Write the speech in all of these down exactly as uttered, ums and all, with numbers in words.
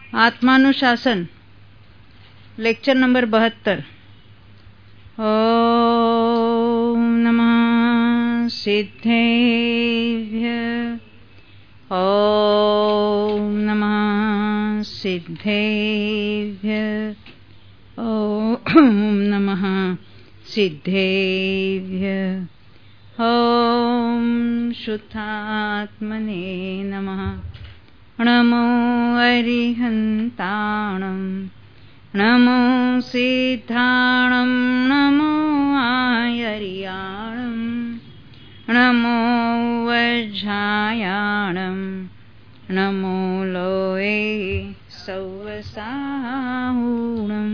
आत्मानुशासन lecture number बहत्तर। ओम नमः सिद्धेभ्य ओम नमः सिद्धेभ्य ओम नमः सिद्धेभ्य ओम शुद्धात्मने नमः। नमो अरिहन्ताणं नमो सिद्धाणं नमो आयर्याणं नमो वज्रायाणं नमो लोये सौवसाहुणं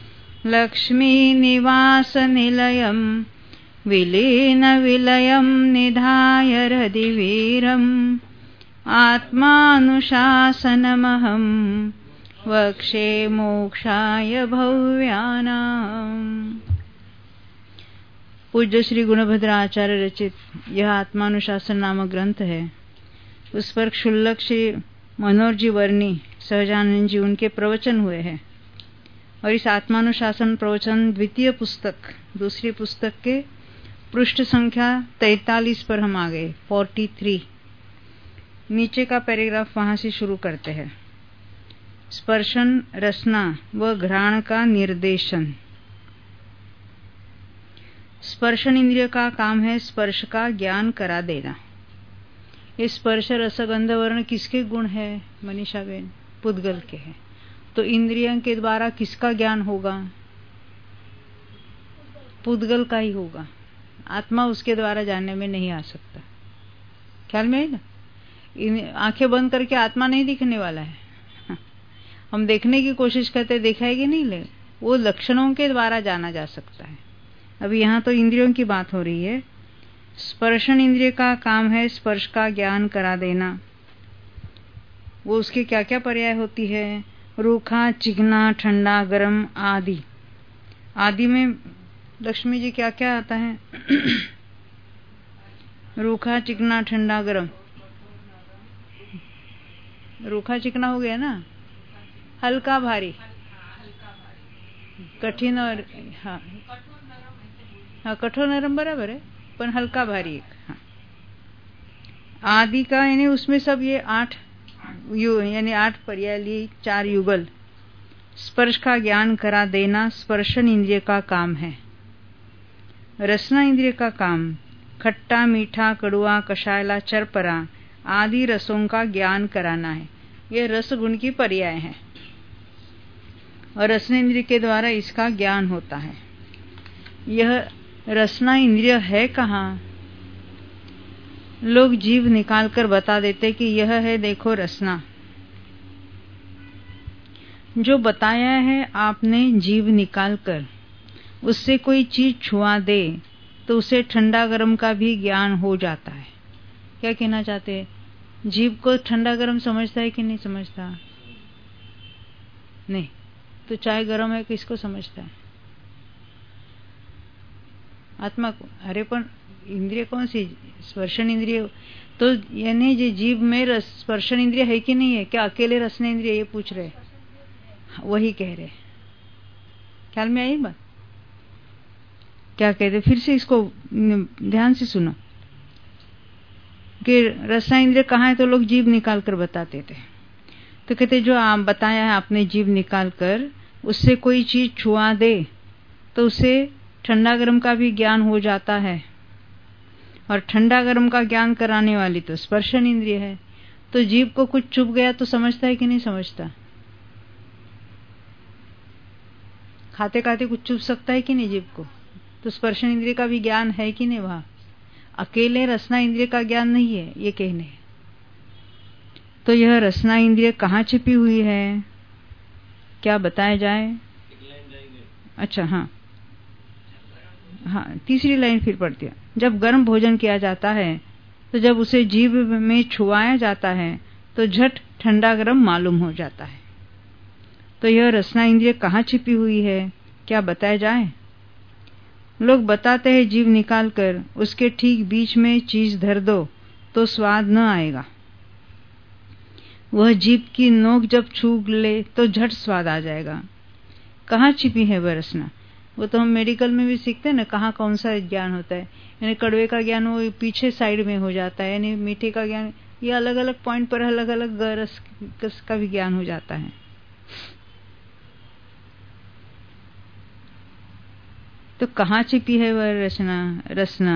लक्ष्मीनिवासनिलयं विलीनविलयं निधाय हृदिवीरम् आत्मानुशासनमहं वक्षे मोक्षाय भव्यानाम्। पूज्य श्री गुणभद्र आचार्य रचित यह आत्मानुशासन नामक ग्रंथ है। उस पर क्षुल्लक श्री मनोहर जी वर्णी सहजानंद जी उनके प्रवचन हुए हैं। और इस आत्मानुशासन प्रवचन द्वितीय पुस्तक दूसरी पुस्तक के पृष्ठ संख्या तैतालीस पर हम आ गए, तैंतालीस। नीचे का पैराग्राफ वहां से शुरू करते हैं। स्पर्शन, रसना व घ्राण का निर्देशन। स्पर्शन इंद्रिय का काम है स्पर्श का ज्ञान करा देना। ये स्पर्श रसगंध वर्ण किसके गुण है मनीषा बेन? पुद्गल के हैं। तो इंद्रियों के द्वारा किसका ज्ञान होगा? पुद्गल का ही होगा। आत्मा उसके द्वारा जानने में नहीं आ सकता। ख्याल में है ना? आंखें बंद करके आत्मा नहीं दिखने वाला है। हम देखने की कोशिश करते, दिखाएगी नहीं, ले वो लक्षणों के द्वारा जाना जा सकता है। अभी यहाँ तो इंद्रियों की बात हो रही है। स्पर्शन इंद्रिय का काम है स्पर्श का ज्ञान करा देना। वो उसके क्या क्या पर्याय होती है? रूखा, चिकना, ठंडा, गरम आदि। आदि में लक्ष्मी जी क्या क्या आता है? रूखा, चिकना, ठंडा, गरम। रूखा चिकना हो गया ना। हल्का भारी, कठिन और हाँ हाँ कठोर नरम बराबर है, पर हल्का भारी एक। हाँ। आदि का यानी उसमें सब ये आठ यु यानी आठ पर्याय लिए चार युगल। स्पर्श का ज्ञान करा देना स्पर्शन इंद्रिय का काम है। रसना इंद्रिय का काम खट्टा, मीठा, कड़ुआ, कषायला, चरपरा आदि रसों का ज्ञान कराना है। यह रस गुण की पर्याय है और रसना इंद्रिय के द्वारा इसका ज्ञान होता है। यह रसना इंद्रिय है कहाँ? लोग जीभ निकाल कर बता देते कि यह है देखो रसना। जो बताया है आपने जीभ निकाल कर, उससे कोई चीज छुआ दे तो उसे ठंडा गरम का भी ज्ञान हो जाता है। क्या कहना चाहते हैं? जीभ को ठंडा गरम समझता है कि नहीं समझता? नहीं। तो चाय गरम है किसको समझता है? आत्मा को। अरे पण इंद्रिय कौन सी? स्पर्शन इंद्रिय। तो यानी जो जीभ में रस स्पर्शन इंद्रिय है कि नहीं है? क्या अकेले रसना इंद्रिय? ये पूछ रहे। वही कह रहे। ख्याल में आई बात? क्या कहते? फिर से इसको ध्यान से सुनो कि रसना इंद्रिय कहाँ है? तो लोग जीभ निकाल कर बताते थे। तो कहते जो आप बताया है आपने जीभ निकाल कर, उससे कोई चीज छुआ दे तो उसे ठंडा गरम का भी ज्ञान हो जाता है। और ठंडा गरम का ज्ञान कराने वाली तो स्पर्शन इंद्रिय है। तो जीभ को कुछ चुभ गया तो समझता है कि नहीं समझता? खाते खाते कुछ चुभ सकता है कि नहीं जीभ को? तो स्पर्शन इंद्रिय का भी ज्ञान है कि नहीं? वहां अकेले रसना इंद्रिय का ज्ञान नहीं है, ये कहने। तो यह रसना इंद्रिय कहाँ छिपी हुई है? क्या बताया जाए? अच्छा हाँ हाँ तीसरी लाइन फिर पढ़ती है। जब गर्म भोजन किया जाता है तो जब उसे जीभ में छुआया जाता है तो झट ठंडा गरम मालूम हो जाता है। तो यह रसना इंद्रिय कहाँ छिपी हुई है? क्या बताया जाए? लोग बताते हैं जीभ निकाल कर उसके ठीक बीच में चीज धर दो तो स्वाद न आएगा। वह जीभ की नोक जब छू ले तो झट स्वाद आ जाएगा। कहाँ छिपी है वह रचना? वो तो हम मेडिकल में भी सीखते हैं ना, कहाँ कौन सा ज्ञान होता है। यानी कड़वे का ज्ञान वो पीछे साइड में हो जाता है, यानी मीठे का ज्ञान ये अलग अलग पॉइंट पर अलग अलग रस का भी ज्ञान हो जाता है। तो कहाँ छिपी है वह रचना रचना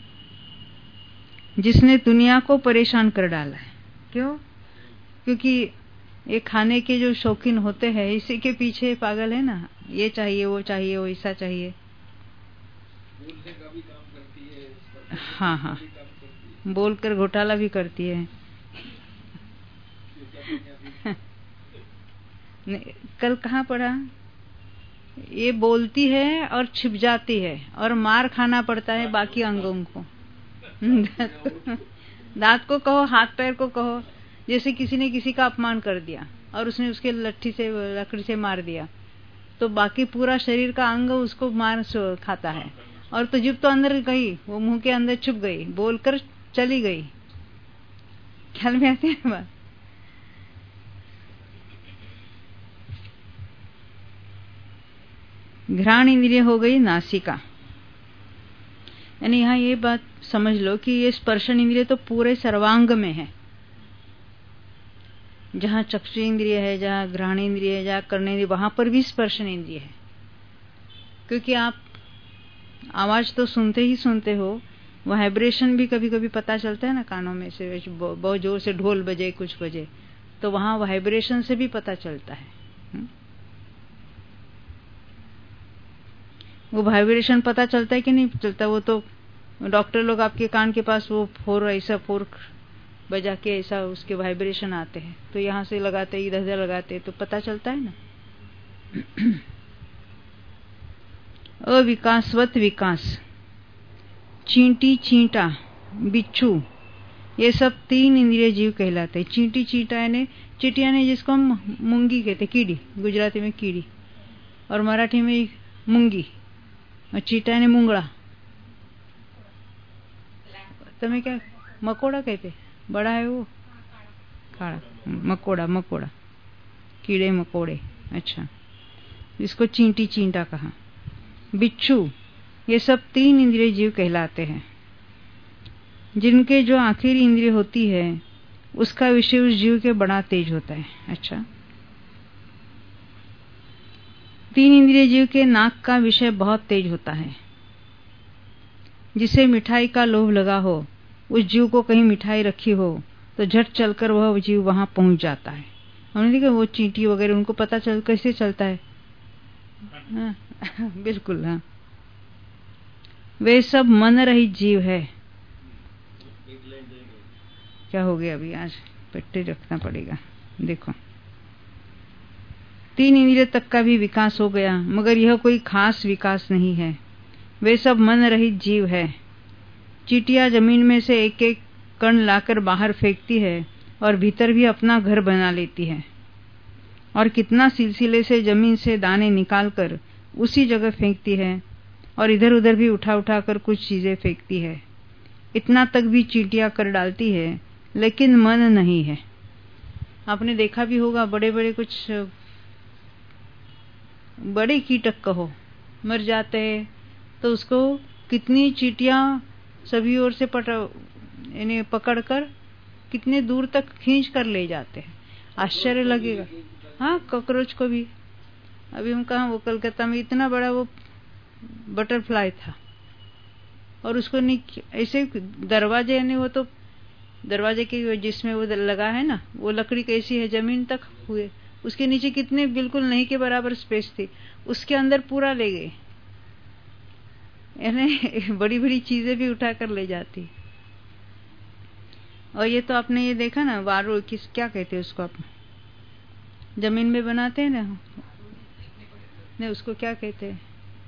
जिसने दुनिया को परेशान कर डाला है? क्यों? क्योंकि ये खाने के जो शौकीन होते हैं इसी के पीछे पागल है ना, ये चाहिए वो चाहिए वो ऐसा चाहिए। बोलने का भी काम करती है, हाँ हाँ, बोलकर घोटाला भी करती है। कल कहाँ पढ़ा? ये बोलती है और छिप जाती है और मार खाना पड़ता है बाकी अंगों को। दांत को कहो, हाथ पैर को कहो। जैसे किसी ने किसी का अपमान कर दिया और उसने उसके लट्ठी से लकड़ी से मार दिया, तो बाकी पूरा शरीर का अंग उसको मार खाता है। और तो जिब तो अंदर गई, वो मुंह के अंदर छुप गई, बोलकर चली गई। ख्याल में आती है बात? घ्राण इंद्रिय हो गई नासिका। यानी यहाँ ये बात समझ लो कि ये स्पर्शन इंद्रिय तो पूरे सर्वांग में है। जहाँ चक्षु इंद्रिय है, जहाँ घ्राण इंद्रिय है, जहाँ कर्ण इंद्रिय, वहां पर भी स्पर्शन इंद्रिय है। क्योंकि आप आवाज तो सुनते ही सुनते हो, वाइब्रेशन भी कभी कभी पता चलता है ना कानों में से, बहुत जोर से ढोल बजे कुछ बजे, तो वहां वाइब्रेशन से भी पता चलता है। वो वाइब्रेशन पता चलता है कि नहीं चलता? वो तो डॉक्टर लोग आपके कान के पास वो फोर ऐसा फोर बजा के ऐसा उसके वाइब्रेशन आते हैं, तो यहाँ से लगाते इधर उधर लगाते तो पता चलता है ना। अविकासवत विकास, चींटी चींटा बिच्छू, ये सब तीन इंद्रिय जीव कहलाते हैं। चींटी चींटा यानी चींटिया ने जिसको हम मूंगी कहते, कीड़ी, गुजराती में कीड़ी और मराठी में मूंगी, और चींटा ने मूंगड़ा। तुम्हें क्या मकोड़ा कहते? बड़ा है वो काड़ा, मकोड़ा मकोड़ा, कीड़े मकोड़े। अच्छा, इसको चींटी चींटा कहा। बिच्छू, ये सब तीन इंद्रिय जीव कहलाते हैं। जिनके जो आखिरी इंद्रिय होती है उसका विषय उस जीव के बड़ा तेज होता है। अच्छा, तीन इंद्रिय जीव के नाक का विषय बहुत तेज होता है। जिसे मिठाई का लोभ लगा हो, उस जीव को कहीं मिठाई रखी हो तो झट चलकर वह जीव वहां पहुंच जाता है। हमने देखा वो चींटी वगैरह, उनको पता चल कैसे चलता है? हाँ, बिल्कुल। हाँ, वे सब मन रहित जीव है। क्या हो गया? अभी आज पट्टी रखना पड़ेगा। देखो, तीन इंद्रिय तक का भी विकास हो गया, मगर यह कोई खास विकास नहीं है। वे सब मन रहित जीव है। चींटियां जमीन में से एक एक कण लाकर बाहर फेंकती है और भीतर भी अपना घर बना लेती है, और कितना सिलसिले से जमीन से दाने निकालकर उसी जगह फेंकती है, और इधर उधर भी उठा उठा कर कुछ चीजें फेंकती है। इतना तक भी चींटियां कर डालती है, लेकिन मन नहीं है। आपने देखा भी होगा, बड़े बड़े कुछ बड़े कीटक कहो मर जाते हैं तो उसको कितनी चींटियां सभी ओर से इन्हें पकड़कर कितने दूर तक खींच कर ले जाते हैं। आश्चर्य लगेगा। हाँ, कॉकरोच को भी। अभी हम कहा, वो कलकत्ता में इतना बड़ा वो बटरफ्लाई था, और उसको नहीं ऐसे दरवाजे, यानी वो तो दरवाजे के जिसमें वो लगा है ना, वो लकड़ी कैसी है, जमीन तक हुए, उसके नीचे कितने बिल्कुल नहीं के बराबर स्पेस थी, उसके अंदर पूरा ले गए। यानी बड़ी बड़ी चीजें भी उठा कर ले जाती। और ये तो आपने ये देखा ना, वारू किस क्या कहते हैं उसको, आप जमीन में बनाते हैं ना, नहीं उसको क्या कहते हैं,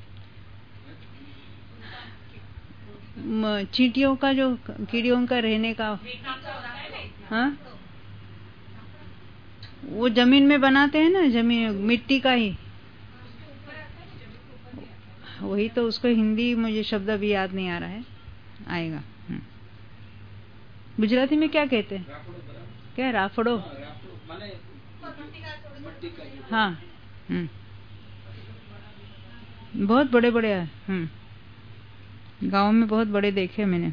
चींटियों का जो कीड़ियों का रहने का, हाँ वो जमीन में बनाते हैं ना, जमीन मिट्टी का ही, वही तो। उसको हिंदी मुझे शब्द अभी याद नहीं आ रहा है, आएगा। गुजराती में क्या कहते हैं? क्या राफड़ो? खाने मिट्टी का जो हाँ, हम्म, बहुत बड़े बड़े हैं। हम्म, गांव में बहुत बड़े देखे मैंने,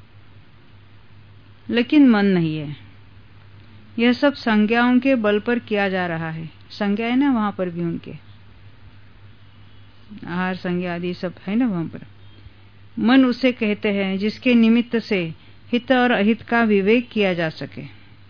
लेकिन मन नहीं है। यह सब संज्ञाओं के बल पर किया जा रहा है। संज्ञा है ना वहां पर भी, उनके आहार संज्ञा आदि सब है ना वहां पर। मन उसे कहते हैं जिसके निमित्त से हित और अहित का विवेक किया जा सके।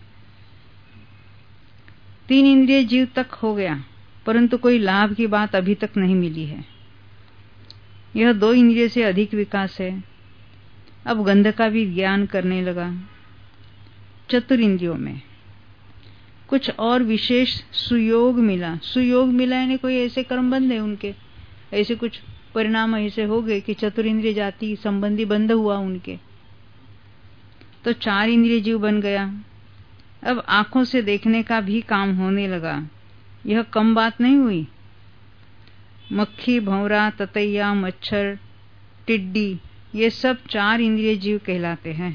तीन इंद्रिय जीव तक हो गया, परंतु कोई लाभ की बात अभी तक नहीं मिली है। यह दो इंद्रिय से अधिक विकास है। अब गंध का भी ज्ञान करने लगा। चतुर इंद्रियों में कुछ और विशेष सुयोग मिला। सुयोग मिला यानी कोई ऐसे कर्म बंद है उनके, ऐसे कुछ परिणाम ऐसे हो गए कि चतुर इंद्रिय जाति संबंधी बंध हुआ उनके, तो चार इंद्रिय जीव बन गया। अब आंखों से देखने का भी काम होने लगा। यह कम बात नहीं हुई। मक्खी, भंवरा, ततैया, मच्छर, टिड्डी, ये सब चार इंद्रिय जीव कहलाते हैं।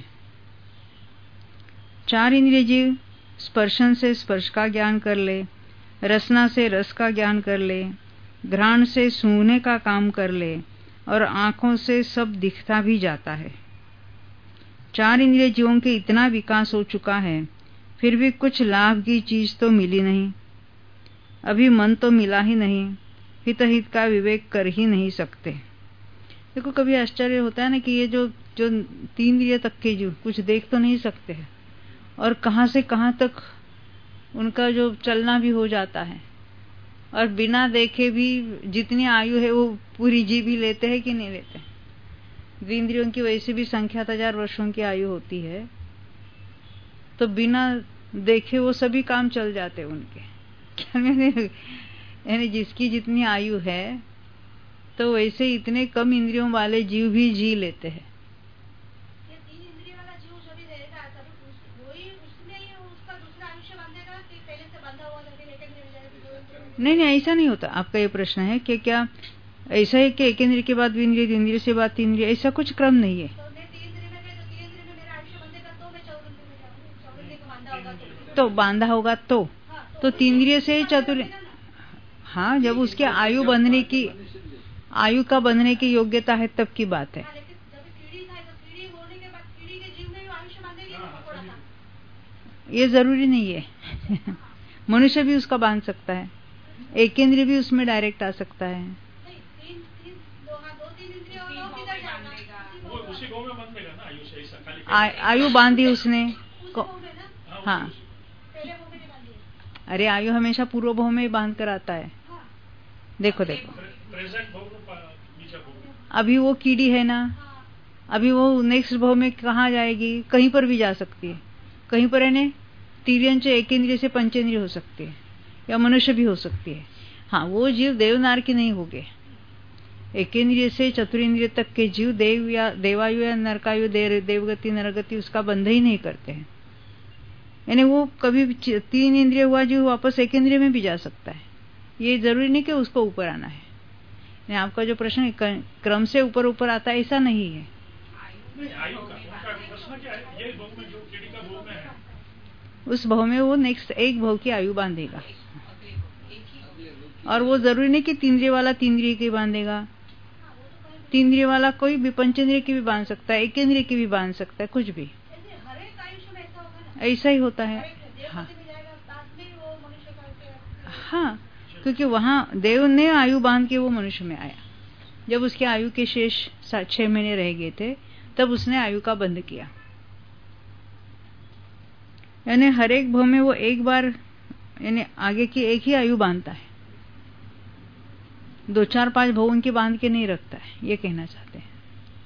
चार इंद्रिय जीव स्पर्शन से स्पर्श का ज्ञान कर ले, रसना से रस का ज्ञान कर ले, घ्राण से सूंघने का काम कर ले, और आंखों से सब दिखता भी जाता है। चार इंद्रिय जीवों के इतना विकास हो चुका है, फिर भी कुछ लाभ की चीज तो मिली नहीं। अभी मन तो मिला ही नहीं, हित हित का विवेक कर ही नहीं सकते। देखो कभी आश्चर्य होता है ना कि ये जो जो तीन इंद्रिय तक के जीव कुछ देख तो नहीं सकते हैं, और कहां से कहां तक उनका जो चलना भी हो जाता है, और बिना देखे भी जितनी आयु है वो पूरी जी भी लेते हैं कि नहीं लेते। इंद्रियों की वैसे भी संख्या हजार वर्षों की आयु होती है, तो बिना देखे वो सभी काम चल जाते हैं उनके। यानी जिसकी जितनी आयु है, तो वैसे इतने कम इंद्रियों वाले जीव भी जी लेते हैं। नहीं नहीं, ऐसा नहीं होता। आपका ये प्रश्न है कि क्या ऐसा है कि एक इंद्रिय के बाद इंद्रिय, इंद्रिय से बाद तीन इंद्रिय, ऐसा कुछ क्रम नहीं है। तो बांधा होगा तो तो तीन इंद्रिय से चतुर, हाँ, जब उसके आयु बंधने की आयु का बंधने की योग्यता है तब की बात है। ये जरूरी नहीं है। मनुष्य भी उसका बांध सकता है, एक इंद्रिय भी उसमें डायरेक्ट आ सकता है। आयु बांधी उसने, हाँ, अरे आयु हमेशा पूर्व भाव में बांध कर आता है। देखो देखो अभी वो कीड़ी है ना, अभी वो नेक्स्ट भाव में कहाँ जाएगी, कहीं पर भी जा सकती है। कहीं पर है तीर्यंच एक इंद्रिय से पंचेंद्रिय हो सकती है, या मनुष्य भी हो सकती है। हाँ, वो जीव देवनार की नहीं होगे। एक इंद्रिय से चतुरेंद्रिय तक के जीव देव या देवायु या नरकायु, देवगति नरगति उसका बंध ही नहीं करते हैं। यानी वो कभी तीन इंद्रिय हुआ जीव वापस एक इंद्रिय में भी जा सकता है। ये जरूरी नहीं कि उसको ऊपर आना है। यानी आपका जो प्रश्न है क्रम से ऊपर ऊपर आता है, ऐसा नहीं है। उस भाव में वो नेक्स्ट एक भाव की आयु बांधेगा, और वो जरूरी नहीं कि तीन इंद्रिय वाला तीन इंद्रिय की बांधेगा। तीन इंद्रिय वाला कोई भी पंचेंद्रिय की भी बांध सकता है, एक इंद्रिय की भी बांध सकता है, कुछ भी ऐसा ही होता है। हाँ हाँ, क्योंकि वहां देव ने आयु बांध के वो मनुष्य में आया। जब उसके आयु के शेष छह महीने रह गए थे, तब उसने आयु का बंध किया। यानी हर एक भाव में वो एक बार, यानी आगे की एक ही आयु बांधता है, दो चार पांच भावों की बांध के नहीं रखता है, ये कहना चाहते हैं।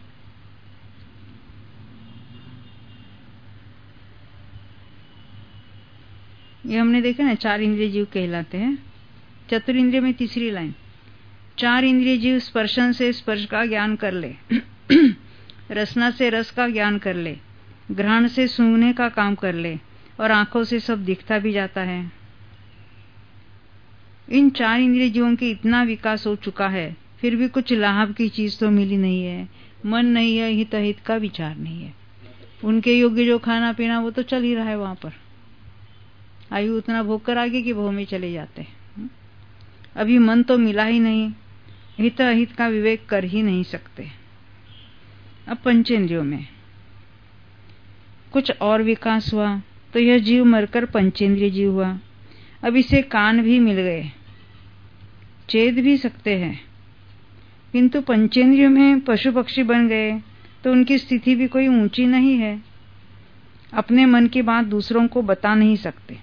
ये हमने देखा ना, चार इंद्रिय जीव कहलाते हैं। चतुर इंद्रिय में तीसरी लाइन, चार इंद्रिय जीव स्पर्शन से स्पर्श का ज्ञान कर ले, रसना से रस का ज्ञान कर ले, घ्राण से सूंघने का काम कर ले, और आंखों से सब दिखता भी जाता है। इन चार इंद्रिय जीवों के इतना विकास हो चुका है, फिर भी कुछ लाभ की चीज तो मिली नहीं है। मन नहीं है, हित हित का विचार नहीं है। उनके योग्य जो खाना पीना वो तो चल ही रहा है वहां पर, आयु उतना भोग कर आगे की भोग में चले जाते हैं। अभी मन तो मिला ही नहीं, हित अहित का विवेक कर ही नहीं सकते। अब पंचेंद्रियों में कुछ और विकास हुआ तो यह जीव मरकर पंचेंद्रिय जीव हुआ। अब इसे कान भी मिल गए, चेत भी सकते हैं, किंतु पंचेंद्रियों में पशु पक्षी बन गए तो उनकी स्थिति भी कोई ऊंची नहीं है। अपने मन की बात दूसरों को बता नहीं सकते,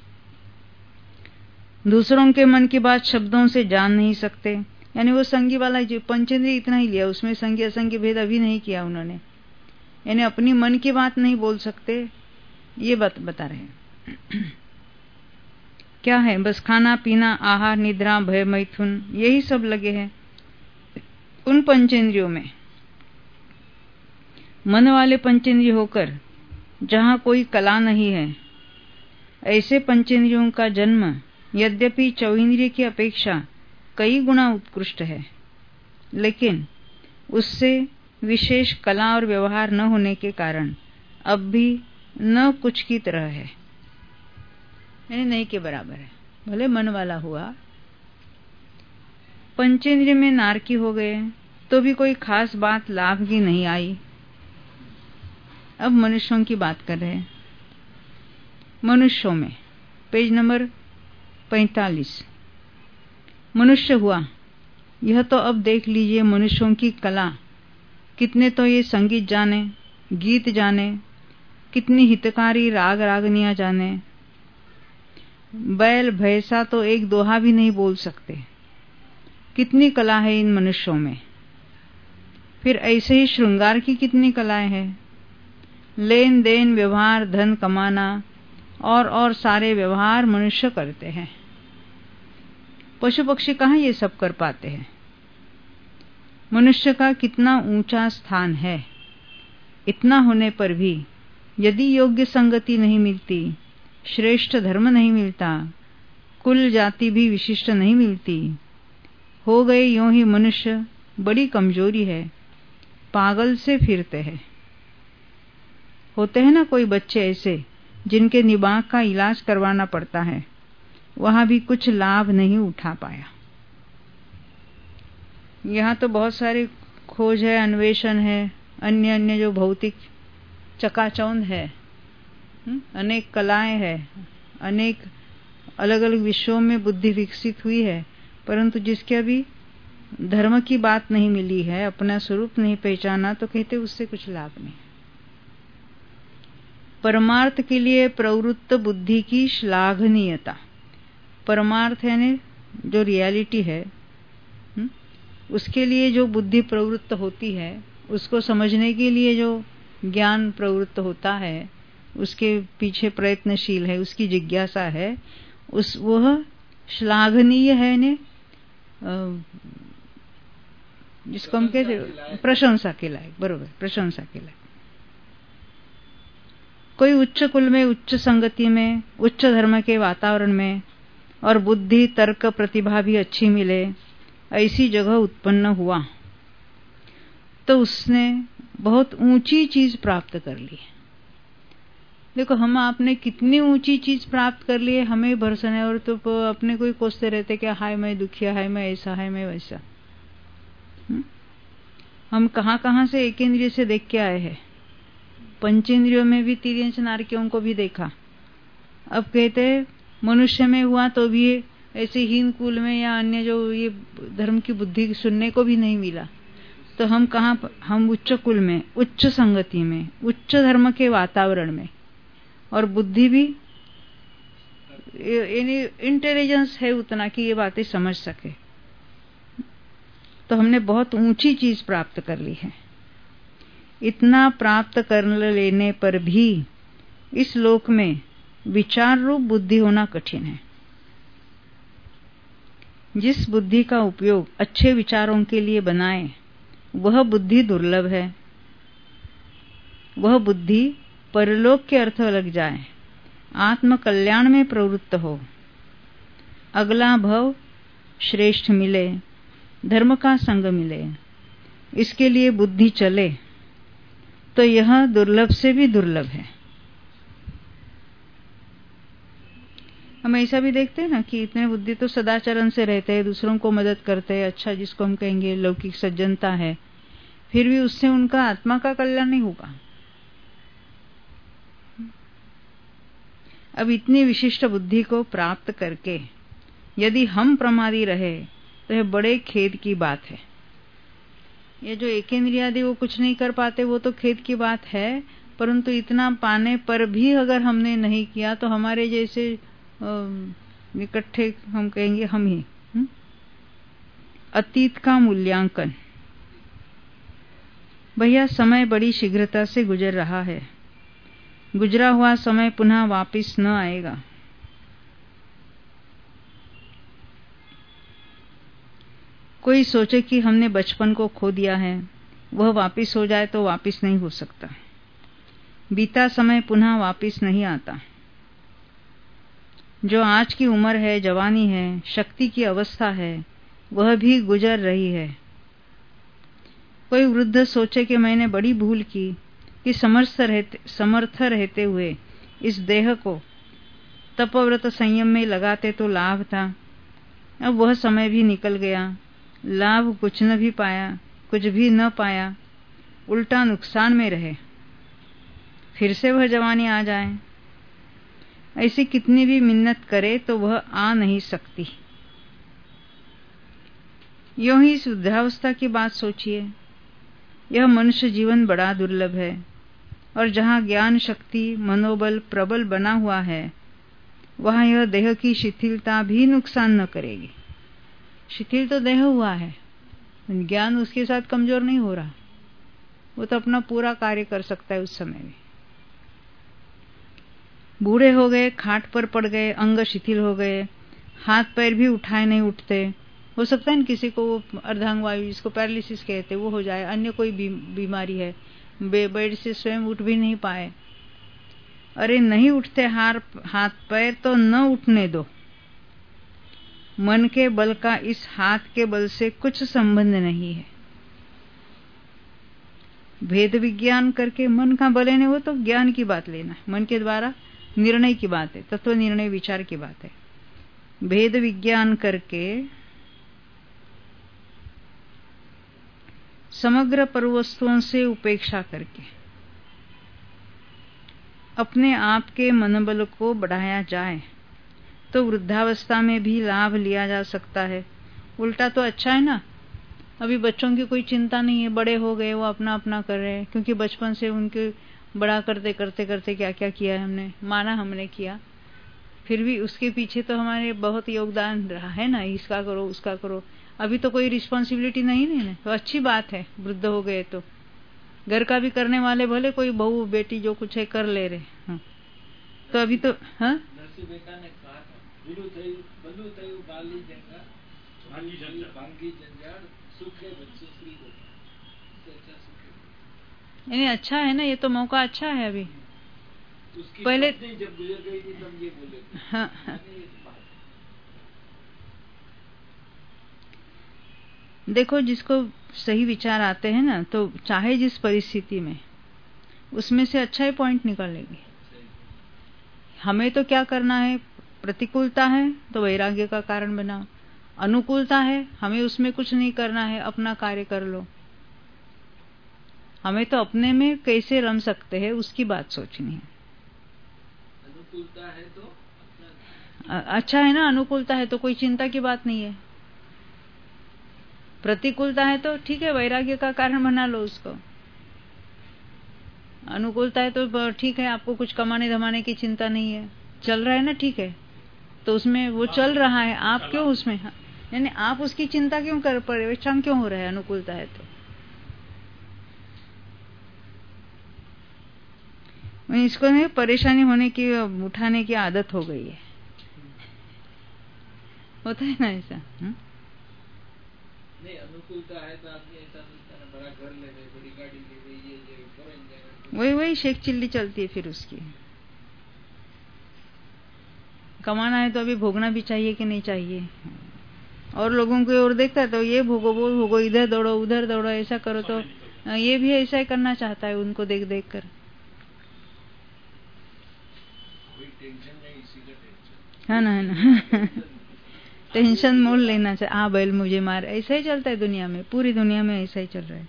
दूसरों के मन की बात शब्दों से जान नहीं सकते। यानी वो संगी वाला जो पंचेंद्रिय इतना ही लिया, उसमें संगी असंगी भेद अभी नहीं किया उन्होंने। यानी अपनी मन की बात नहीं बोल सकते, ये बात बता रहे हैं। क्या है? बस खाना पीना, आहार, निद्रा, भय, मैथुन, यही सब लगे हैं उन पंचेंद्रियों में। मन वाले पंचेंद्रिय होकर जहां कोई कला नहीं है, ऐसे पंचेंद्रियों का जन्म यद्यपि चौइंद्रिय की अपेक्षा कई गुना उत्कृष्ट है, लेकिन उससे विशेष कला और व्यवहार न होने के कारण अब भी न कुछ की तरह है, यानी नहीं के बराबर है। भले मन वाला हुआ, पंचेंद्रिय में नारकी हो गए तो भी कोई खास बात लाभ की नहीं आई। अब मनुष्यों की बात कर रहे हैं। मनुष्यों में पेज नंबर पैंतालीस, मनुष्य हुआ। यह तो अब देख लीजिए मनुष्यों की कला, कितने तो ये संगीत जाने, गीत जाने, कितनी हितकारी राग रागनियां जाने। बैल भैंसा तो एक दोहा भी नहीं बोल सकते, कितनी कला है इन मनुष्यों में। फिर ऐसे ही श्रृंगार की कितनी कलाएं हैं, लेन देन, व्यवहार, धन कमाना और और सारे व्यवहार मनुष्य करते हैं। पशु पक्षी कहाँ ये सब कर पाते हैं। मनुष्य का कितना ऊंचा स्थान है। इतना होने पर भी यदि योग्य संगति नहीं मिलती, श्रेष्ठ धर्म नहीं मिलता, कुल जाति भी विशिष्ट नहीं मिलती, हो गए यूं ही मनुष्य, बड़ी कमजोरी है, पागल से फिरते हैं। होते हैं ना कोई बच्चे ऐसे जिनके दिमाग का इलाज करवाना पड़ता है, वहां भी कुछ लाभ नहीं उठा पाया। यहाँ तो बहुत सारी खोज है, अन्वेषण है, अन्य अन्य जो भौतिक चकाचौंध है, अनेक कलाएं हैं, अनेक अलग अलग विषयों में बुद्धि विकसित हुई है, परंतु जिसके अभी धर्म की बात नहीं मिली है, अपना स्वरूप नहीं पहचाना, तो कहते उससे कुछ लाभ नहीं। परमार्थ के लिए प्रवृत्त बुद्धि की श्लाघनीयता। परमार्थ यानी जो रियलिटी है, उसके लिए जो बुद्धि प्रवृत्त होती है, उसको समझने के लिए जो ज्ञान प्रवृत्त होता है, उसके पीछे प्रयत्नशील है, उसकी जिज्ञासा है, उस वह श्लाघनीय है ने जिसको हम कहते हैं प्रशंसा के लायक। बरोबर, प्रशंसा के लायक। कोई उच्च कुल में, उच्च संगति में, उच्च धर्म के वातावरण में और बुद्धि तर्क प्रतिभा भी अच्छी मिले, ऐसी जगह उत्पन्न हुआ तो उसने बहुत ऊंची चीज प्राप्त कर ली। देखो हम आपने कितनी ऊंची चीज प्राप्त कर ली है, हमें भरोसा नहीं, और तो अपने को ही कोसते रहते क्या, हाय मैं दुखिया, हाय मैं ऐसा, हाय मैं वैसा। हुँ? हम कहां कहां से एक इंद्रिय से देख के आए हैं। पंचेंद्रियों में भी तिर्यंश नारकियों को भी देखा। अब कहते मनुष्य में हुआ तो भी ऐसे हीन कुल में या अन्य जो ये धर्म की बुद्धि सुनने को भी नहीं मिला, तो हम कहां, हम उच्च कुल में, उच्च संगति में, उच्च धर्म के वातावरण में, और बुद्धि भी इंटेलिजेंस है उतना कि ये बातें समझ सके, तो हमने बहुत ऊंची चीज प्राप्त कर ली है। इतना प्राप्त कर लेने पर भी इस लोक में विचार रूप बुद्धि होना कठिन है। जिस बुद्धि का उपयोग अच्छे विचारों के लिए बनाए, वह बुद्धि दुर्लभ है। वह बुद्धि परलोक के अर्थ लग जाए, आत्म कल्याण में प्रवृत्त हो, अगला भव श्रेष्ठ मिले, धर्म का संग मिले, इसके लिए बुद्धि चले, तो यह दुर्लभ से भी दुर्लभ है। हम ऐसा भी देखते हैं ना कि इतने बुद्धि तो सदाचरण से रहते हैं, दूसरों को मदद करते हैं, अच्छा जिसको हम कहेंगे लौकिक सज्जनता है, फिर भी उससे उनका आत्मा का कल्याण नहीं होगा। अब इतनी विशिष्ट बुद्धि को प्राप्त करके यदि हम प्रमादी रहे तो यह बड़े खेद की बात है। ये जो एकेंद्रियादि वो कुछ नहीं कर पाते वो तो खेद की बात है, परंतु इतना पाने पर भी अगर हमने नहीं किया तो हमारे जैसे इकट्ठे हम कहेंगे हम ही हुँ? अतीत का मूल्यांकन। भैया समय बड़ी शीघ्रता से गुजर रहा है, गुजरा हुआ समय पुनः वापस न आएगा। कोई सोचे कि हमने बचपन को खो दिया है, वह वापस हो जाए तो वापस नहीं हो सकता। बीता समय पुनः वापस नहीं आता। जो आज की उम्र है, जवानी है, शक्ति की अवस्था है, वह भी गुजर रही है। कोई वृद्ध सोचे कि मैंने बड़ी भूल की कि समर्थ रहते, समर्थ रहते हुए इस देह को तपव्रत संयम में लगाते तो लाभ था। अब वह समय भी निकल गया, लाभ कुछ न भी पाया, कुछ भी न पाया, उल्टा नुकसान में रहे। फिर से वह जवानी आ जाए, ऐसी कितनी भी मिन्नत करे तो वह आ नहीं सकती। यूं ही इस वृद्धावस्था की बात सोचिए। यह मनुष्य जीवन बड़ा दुर्लभ है, और जहाँ ज्ञान शक्ति मनोबल प्रबल बना हुआ है, वहाँ यह देह की शिथिलता भी नुकसान न करेगी। शिथिल तो देह हुआ है, ज्ञान उसके साथ कमजोर नहीं हो रहा, वो तो अपना पूरा कार्य कर सकता है उस समय में। बूढ़े हो गए, खाट पर पड़ गए, अंग शिथिल हो गए, हाथ पैर भी उठाए नहीं उठते। हो सकता है न किसी को वो अर्धांग वायु जिसको पैरालिसिस कहते वो हो जाए, अन्य कोई बी, बीमारी है, बे, बेड से स्वयं उठ भी नहीं पाए। अरे नहीं उठते हार हाथ पैर तो न उठने दो। मन के बल का इस हाथ के बल से कुछ संबंध नहीं है। भेद विज्ञान करके मन का बल लेने, वो तो ज्ञान की बात लेना, मन के द्वारा निर्णय की बात है, तत्व निर्णय विचार की बात है। भेद विज्ञान करके समग्र परवस्तुओं से उपेक्षा करके अपने आप के मनोबल को बढ़ाया जाए तो वृद्धावस्था में भी लाभ लिया जा सकता है। उल्टा तो अच्छा है ना, अभी बच्चों की कोई चिंता नहीं है, बड़े हो गए, वो अपना अपना कर रहे हैं, क्योंकि बचपन से उनके बड़ा करते करते करते क्या क्या किया है हमने, माना हमने किया, फिर भी उसके पीछे तो हमारे बहुत योगदान रहा है ना, इसका करो उसका करो। अभी तो कोई रिस्पॉन्सिबिलिटी नहीं है, तो अच्छी बात है। वृद्ध हो गए तो घर का भी करने वाले, भले कोई बहू बेटी जो कुछ है कर ले रहे। हाँ। तो अभी तो हाँ यानी अच्छा है ना, ये तो मौका अच्छा है। अभी पहले जब गुजर गई थी तब ये बोले थे। हाँ, हाँ। देखो, जिसको सही विचार आते हैं ना, तो चाहे जिस परिस्थिति में, उसमें से अच्छा ही पॉइंट निकालेंगे। हमें तो क्या करना है, प्रतिकूलता है तो वैराग्य का कारण बनाओ, अनुकूलता है हमें उसमें कुछ नहीं करना है, अपना कार्य कर लो। हमें तो अपने में कैसे रम सकते हैं उसकी बात सोचनी है। अनुकूलता है तो अपना अच्छा है ना, अनुकूलता है तो कोई चिंता की बात नहीं है। प्रतिकूलता है तो ठीक है, वैराग्य का कारण बना लो उसको। अनुकूलता है तो ठीक है, आपको कुछ कमाने धमाने की चिंता नहीं है, चल रहा है ना, ठीक है, तो उसमें वो चल रहा है, आप क्यों उसमें, यानी आप उसकी चिंता क्यों कर, परेशान क्यों हो रहे हैं। अनुकूलता है तो इसको नहीं, परेशानी होने की उठाने की आदत हो गई है, होता है ना ऐसा। हुँ? नहीं, अनुकूलता है तो आदमी ऐसा सोचता है, बड़ा घर ले ले, बड़ी गाड़ी ले ले, ये ये फॉरेन जाएगा, वही वही शेख चिल्ली चलती है। फिर उसकी कमाना है तो अभी भोगना भी चाहिए कि नहीं चाहिए, और लोगों की ओर देखता है तो ये भोगो वो भोगो, इधर दौड़ो उधर दौड़ो, ऐसा करो, तो ये भी ऐसा ही करना चाहता है उनको देख देख कर। है ना, है ना। टेंशन मोल लेना चाहिए। आ बैल मुझे मार, ऐसा ही चलता है दुनिया में, पूरी दुनिया में ऐसा ही चल रहा है।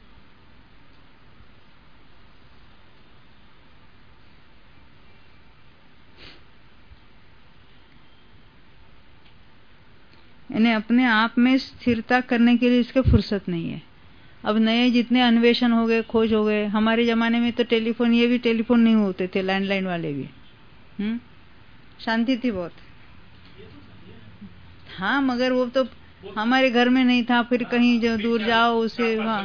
इन्हें अपने आप में स्थिरता करने के लिए इसके फुर्सत नहीं है। अब नए जितने अन्वेषण हो गए, खोज हो गए, हमारे जमाने में तो टेलीफोन, ये भी टेलीफोन नहीं होते थे, लैंडलाइन वाले भी। हम्म शांति थी बहुत। हाँ, मगर वो तो हमारे घर में नहीं था, फिर कहीं जो दूर जाओ उसे वहाँ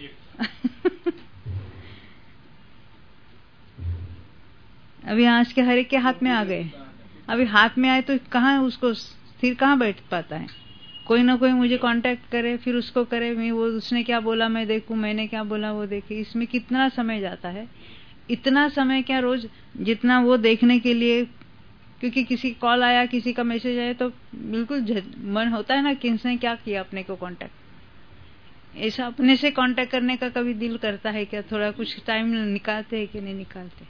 अभी आज के हर एक के हाथ में आ गए। अभी हाथ में आए तो कहाँ उसको स्थिर कहाँ बैठ पाता है। कोई ना कोई मुझे कांटेक्ट करे, फिर उसको करे, मैं वो उसने क्या बोला मैं देखूं, मैंने क्या बोला वो देखे। इसमें कितना समय जाता है। इतना समय क्या रोज जितना वो देखने के लिए, क्योंकि किसी कॉल आया, किसी का मैसेज आया तो बिल्कुल मन होता है ना कि इसने क्या किया अपने को कांटेक्ट। ऐसा अपने से कांटेक्ट करने का कभी दिल करता है क्या? थोड़ा कुछ टाइम निकालते है कि नहीं निकालते?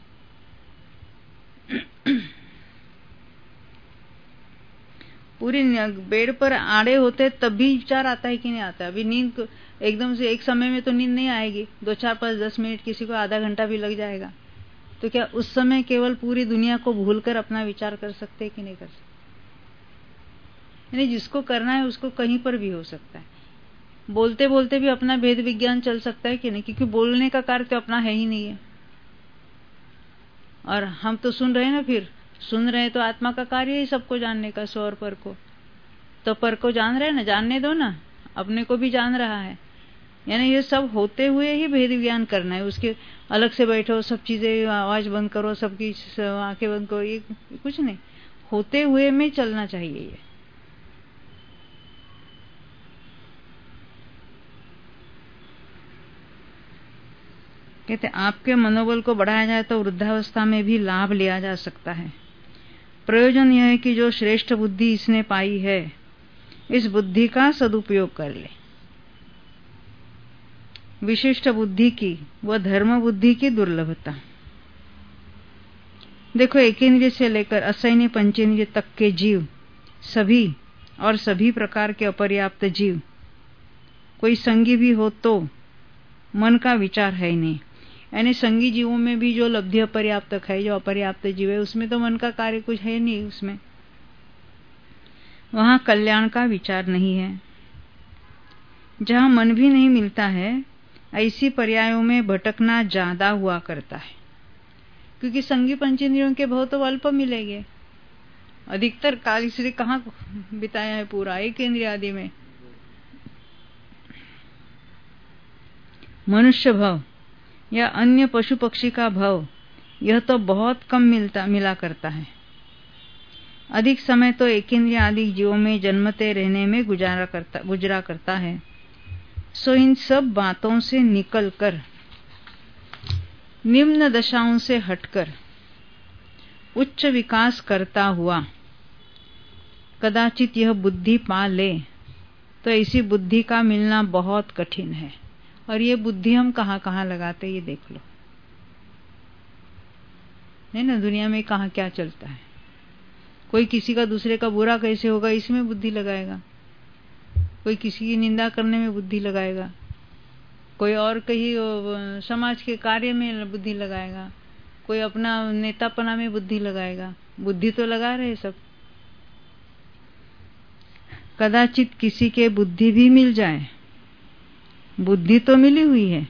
पूरी बेड पर आड़े होते तब भी विचार आता है कि नहीं आता? अभी नींद एकदम से एक समय में तो नींद नहीं आएगी, दो चार पाँच दस मिनट, किसी को आधा घंटा भी लग जाएगा। तो क्या उस समय केवल पूरी दुनिया को भूलकर अपना विचार कर सकते हैं कि नहीं कर सकते? यानी जिसको करना है उसको कहीं पर भी हो सकता है। बोलते बोलते भी अपना भेद विज्ञान चल सकता है कि नहीं, क्योंकि बोलने का कार्य तो अपना है ही नहीं है। और हम तो सुन रहे हैं ना, फिर सुन रहे हैं तो आत्मा का कार्य ही सबको जानने का, स्व और पर को। तो पर को जान रहे हैं ना, जानने दो ना, अपने को भी जान रहा है। यानी ये सब होते हुए ही भेद विज्ञान करना है। उसके अलग से बैठो, सब चीजें आवाज बंद करो, सबकी आंखें बंद करो, ये कुछ नहीं, होते हुए में चलना चाहिए ये। कहते आपके मनोबल को बढ़ाया जाए तो वृद्धावस्था में भी लाभ लिया जा सकता है। प्रयोजन यह है कि जो श्रेष्ठ बुद्धि इसने पाई है, इस बुद्धि का सदुपयोग कर ले। विशिष्ट बुद्धि की व धर्म बुद्धि की दुर्लभता। देखो, एकेंद्रिय से लेकर असैन्य पंचेंद्रिय तक के जीव सभी और सभी प्रकार के अपर्याप्त जीव, कोई संगी भी हो तो मन का विचार है ही नहीं। यानी संगी जीवों में भी जो लब्धि अपर्याप्त है, जो अपर्याप्त जीव है, उसमें तो मन का कार्य कुछ है नहीं, उसमें वहां कल्याण का विचार नहीं है। जहां मन भी नहीं मिलता है, ऐसी पर्यायों में भटकना ज्यादा हुआ करता है। क्योंकि संगी पंचेंद्रियों के भाव तो अल्प मिलेंगे। अधिकतर काल इसलिए कहाँ बिताया है पूरा, एक इंद्रिय आदि में। मनुष्य भाव या अन्य पशु पक्षी का भाव, यह तो बहुत कम मिलता मिला करता है। अधिक समय तो एकेंद्रिय आदि जीवों में जन्मते रहने में गुजारा करता गुजरा करता है। सो इन सब बातों से निकलकर, निम्न दशाओं से हटकर उच्च विकास करता हुआ कदाचित यह बुद्धि पा ले, तो ऐसी बुद्धि का मिलना बहुत कठिन है। और ये बुद्धि हम कहाँ कहाँ लगाते, ये देख लो, है ना। दुनिया में कहाँ क्या चलता है। कोई किसी का दूसरे का बुरा कैसे होगा, इसमें बुद्धि लगाएगा। कोई किसी की निंदा करने में बुद्धि लगाएगा। कोई और कहीं समाज के कार्य में बुद्धि लगाएगा। कोई अपना नेतापना में बुद्धि लगाएगा। बुद्धि तो लगा रहे सब। कदाचित किसी के बुद्धि भी मिल जाए, बुद्धि तो मिली हुई है।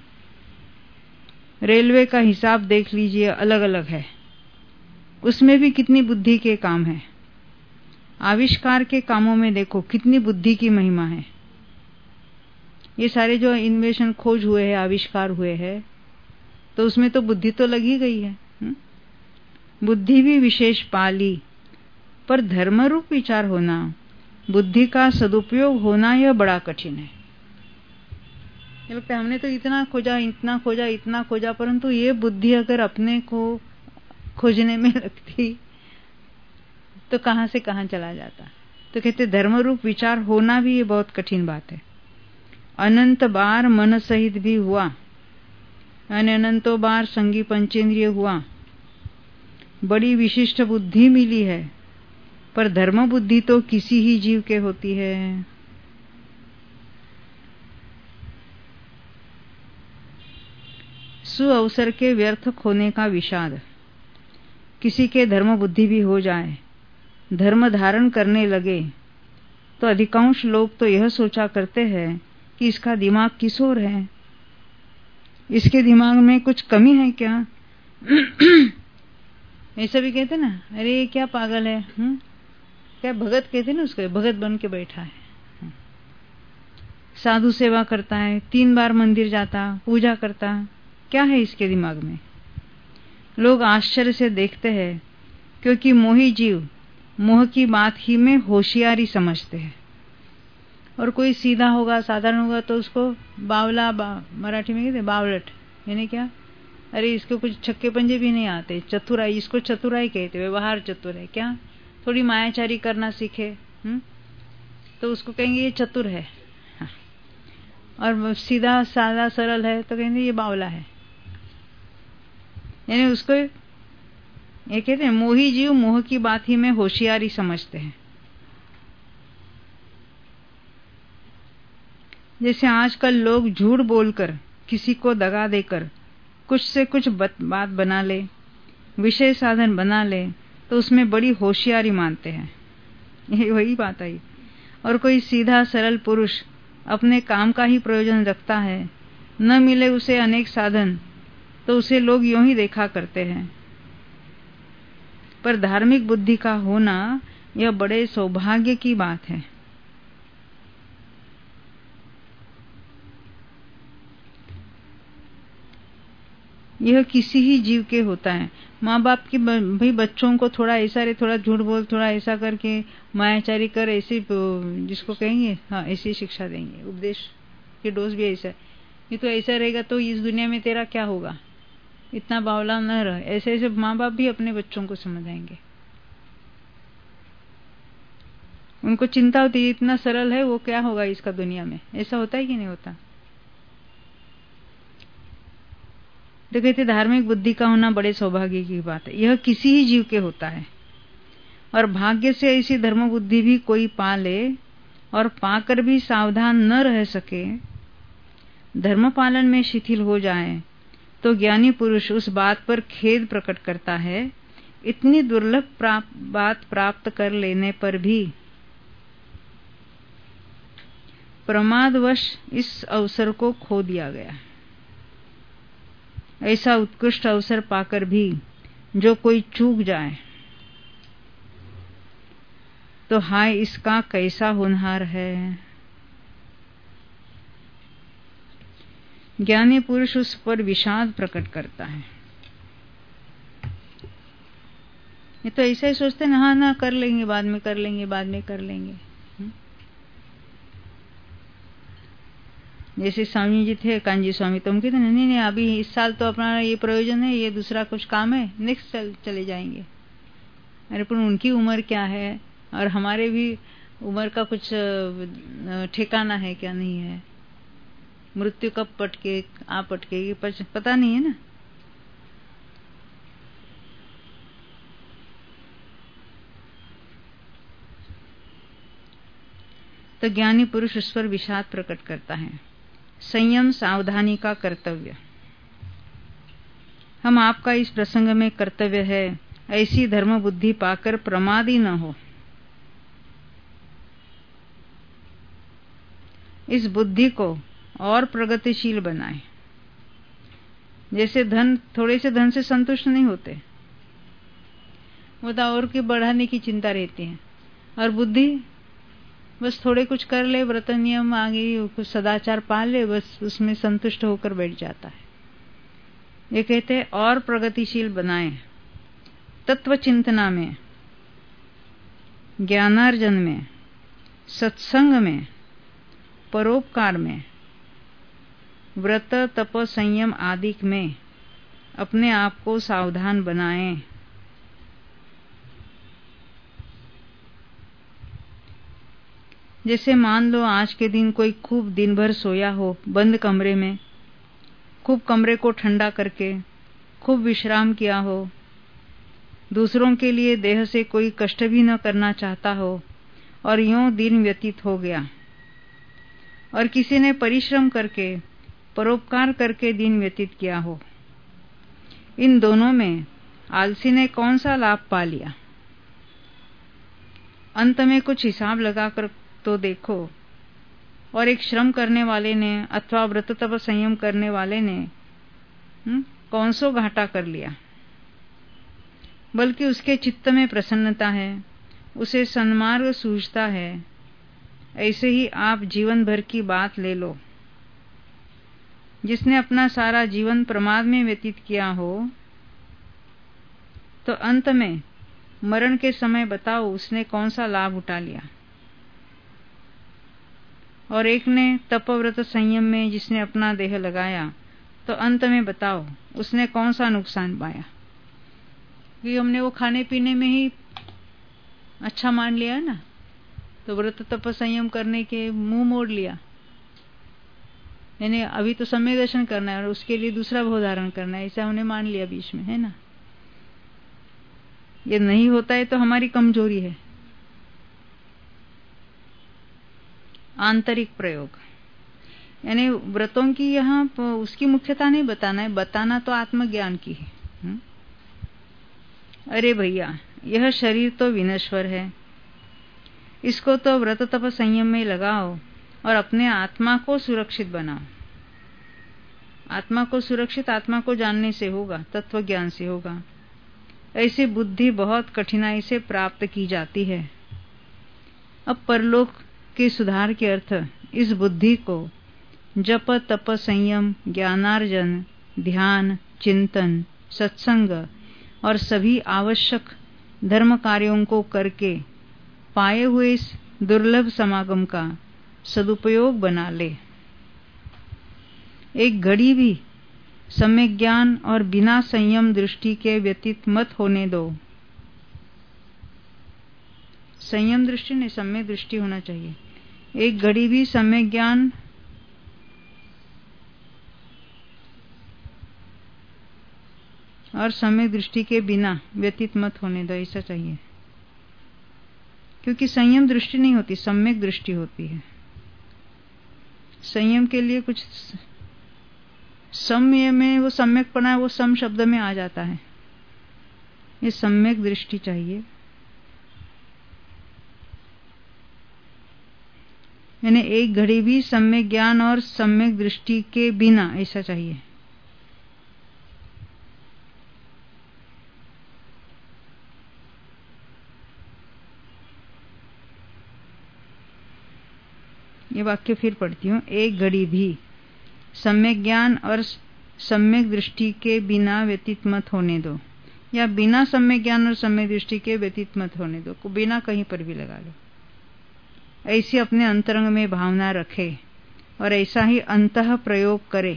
रेलवे का हिसाब देख लीजिए, अलग अलग है, उसमें भी कितनी बुद्धि के काम है। आविष्कार के कामों में देखो कितनी बुद्धि की महिमा है। ये सारे जो इन्वेशन खोज हुए हैं, आविष्कार हुए हैं, तो उसमें तो बुद्धि तो लगी गई है। हुँ? बुद्धि भी विशेष पाली, पर धर्म रूप विचार होना, बुद्धि का सदुपयोग होना, यह बड़ा कठिन है। ये लगता है हमने तो इतना खोजा, इतना खोजा, इतना खोजा, परंतु ये बुद्धि अगर अपने को खोजने में लगती तो कहां से कहां चला जाता। तो कहते धर्म रूप विचार होना भी ये बहुत कठिन बात है। अनंत बार मन सहित भी हुआ, यानी अनंतों बार संगी पंचेंद्रिय हुआ, बड़ी विशिष्ट बुद्धि मिली है, पर धर्म बुद्धि तो किसी ही जीव के होती है। सु अवसर के व्यर्थ खोने का विषाद। किसी के धर्म बुद्धि भी हो जाए, धर्म धारण करने लगे, तो अधिकांश लोग तो यह सोचा करते हैं कि इसका दिमाग किस ओर है, इसके दिमाग में कुछ कमी है क्या। ऐसा भी कहते ना, अरे ये क्या पागल है, हुँ? क्या भगत कहते ना उसको, भगत बन के बैठा है, साधु सेवा करता है, तीन बार मंदिर जाता, पूजा करता, क्या है इसके दिमाग में। लोग आश्चर्य से देखते हैं, क्योंकि मोही जीव मोह की बात ही में होशियारी समझते हैं। और कोई सीधा होगा, साधारण होगा, तो उसको बावला, बा, मराठी में कहते बावलट, यानी क्या, अरे इसको कुछ छक्के पंजे भी नहीं आते, चतुराई, इसको चतुराई कहते, व्यवहार चतुर है, क्या थोड़ी मायाचारी करना सीखे, हुँ? तो उसको कहेंगे ये चतुर है। हाँ। और सीधा सादा सरल है तो कहेंगे ये बावला है। यानी उसको ये कहते हैं मोही जीव मोह की बात ही में होशियारी समझते हैं। जैसे आजकल लोग झूठ बोलकर, किसी को दगा देकर कुछ से कुछ बात बना ले, विषय साधन बना ले, तो उसमें बड़ी होशियारी मानते हैं। यही वही बात आई। और कोई सीधा सरल पुरुष अपने काम का ही प्रयोजन रखता है, न मिले उसे अनेक साधन, तो उसे लोग यूं ही देखा करते हैं। पर धार्मिक बुद्धि का होना यह बड़े सौभाग्य की बात है। यह किसी ही जीव के होता है। माँ बाप की भाई बच्चों को थोड़ा ऐसा रे, थोड़ा झूठ बोल, थोड़ा ऐसा करके मायाचारी कर, ऐसे जिसको कहेंगे हाँ ऐसी शिक्षा देंगे, उपदेश की डोज भी ऐसा है। ये तो ऐसा रहेगा तो इस दुनिया में तेरा क्या होगा, इतना बावला न रह। ऐसे ऐसे माँ बाप भी अपने बच्चों को समझाएंगे। उनको चिंता होती है इतना सरल है, वो क्या होगा इसका दुनिया में। ऐसा होता है कि नहीं होता। तो कहते धार्मिक बुद्धि का होना बड़े सौभाग्य की बात है। यह किसी ही जीव के होता है, और भाग्य से ऐसी धर्म बुद्धि भी कोई पा ले और पाकर भी सावधान न रह सके, धर्म पालन में शिथिल हो जाए, तो ज्ञानी पुरुष उस बात पर खेद प्रकट करता है, इतनी दुर्लभ प्राप्त, बात प्राप्त कर लेने पर भी प्रमादवश इस अवसर को खो दिया गया। ऐसा उत्कृष्ट अवसर पाकर भी जो कोई चूक जाए, तो हाय इसका कैसा होनहार है। ज्ञानी पुरुष उस पर विषाद प्रकट करता है। ये तो ऐसा ही सोचते ना, हाँ ना कर लेंगे, बाद में कर लेंगे, बाद में कर लेंगे। जैसे स्वामी जी थे, कांजी स्वामी, तो हम कहते नहीं नहीं अभी इस साल तो अपना ये प्रयोजन है, ये दूसरा कुछ काम है, नेक्स्ट साल चले जाएंगे। अरे पर उनकी उम्र क्या है और हमारे भी उम्र का कुछ ठिकाना है क्या, नहीं है। मृत्यु कब पटके आ पटकेगी पता नहीं है ना। तो ज्ञानी पुरुष उस पर विषाद प्रकट करता है। संयम सावधानी का कर्तव्य। हम आपका इस प्रसंग में कर्तव्य है ऐसी धर्म बुद्धि पाकर प्रमादी न हो। इस बुद्धि को और प्रगतिशील बनाए। जैसे धन, थोड़े से धन से संतुष्ट नहीं होते, वो तो और के बढ़ाने की चिंता रहती है। और बुद्धि बस थोड़े कुछ कर ले, व्रत नियम आगे कुछ सदाचार पाल ले, बस उसमें संतुष्ट होकर बैठ जाता है। ये कहते हैं और प्रगतिशील बनाए। तत्व चिंतना में, ज्ञानार्जन में, सत्संग में, परोपकार में, व्रत तप संयम आदि में अपने आप को सावधान बनाएं। जैसे मान लो आज के दिन कोई खूब दिन भर सोया हो बंद कमरे में, खूब कमरे को ठंडा करके खूब विश्राम किया हो, दूसरों के लिए देह से कोई कष्ट भी न करना चाहता हो, और यूं दिन व्यतीत हो गया। और किसी ने परिश्रम करके, परोपकार करके दिन व्यतीत किया हो। इन दोनों में आलसी ने कौन सा लाभ पा लिया? अंत में कुछ हिसाब लगाकर तो देखो। और एक श्रम करने वाले ने अथवा व्रत तप संयम करने वाले ने हुँ, कौन सो घाटा कर लिया? बल्कि उसके चित्त में प्रसन्नता है, उसे सन्मार्ग सूझता है। ऐसे ही आप जीवन भर की बात ले लो। जिसने अपना सारा जीवन प्रमाद में व्यतीत किया हो, तो अंत में मरण के समय बताओ उसने कौन सा लाभ उठा लिया? और एक ने तपव्रत संयम में जिसने अपना देह लगाया, तो अंत में बताओ उसने कौन सा नुकसान पाया? क्योंकि हमने वो खाने पीने में ही अच्छा मान लिया ना, तो व्रत तप संयम करने के मुंह मोड़ लिया। यानी अभी तो सम्यक दर्शन करना है और उसके लिए दूसरा भव धारण करना है, ऐसा हमने मान लिया बीच में, है ना। ये नहीं होता है तो हमारी कमजोरी है। आंतरिक प्रयोग, यानी व्रतों की यहाँ उसकी मुख्यता नहीं बताना है, बताना तो आत्मज्ञान की है। हुँ? अरे भैया, यह शरीर तो विनश्वर है, इसको तो व्रत तप संयम में लगाओ और अपने आत्मा को सुरक्षित बनाओ। आत्मा को सुरक्षित आत्मा को जानने से होगा, तत्व ज्ञान से होगा। ऐसी बुद्धि बहुत कठिनाई से प्राप्त की जाती है। अब परलोक के सुधार के अर्थ इस बुद्धि को जप तप संयम, ज्ञानार्जन, ध्यान, चिंतन, सत्संग और सभी आवश्यक धर्म कार्यों को करके पाए हुए इस दुर्लभ समागम का सदुपयोग बना ले। एक घड़ी भी सम्यक ज्ञान और बिना संयम दृष्टि के व्यतीत मत होने दो। संयम दृष्टि नहीं, सम्यक दृष्टि होना चाहिए। एक घड़ी भी सम्यक ज्ञान और सम्यक दृष्टि के बिना व्यतीत मत होने दो, ऐसा चाहिए। क्योंकि संयम दृष्टि नहीं होती, सम्यक दृष्टि होती है। संयम के लिए कुछ सम्य में वो सम्यकपना, वो सम शब्द में आ जाता है। ये सम्यक दृष्टि चाहिए, यानी एक घड़ी भी सम्यक ज्ञान और सम्यक दृष्टि के बिना, ऐसा चाहिए। ये वाक्य फिर पढ़ती हूँ। एक घड़ी भी सम्यक ज्ञान और सम्यक दृष्टि के बिना व्यतीत मत होने दो, या बिना सम्यक ज्ञान और सम्यक दृष्टि के व्यतीत मत होने दो, को बिना कहीं पर भी लगा लो। ऐसी अपने अंतरंग में भावना रखे और ऐसा ही अंतः प्रयोग करे।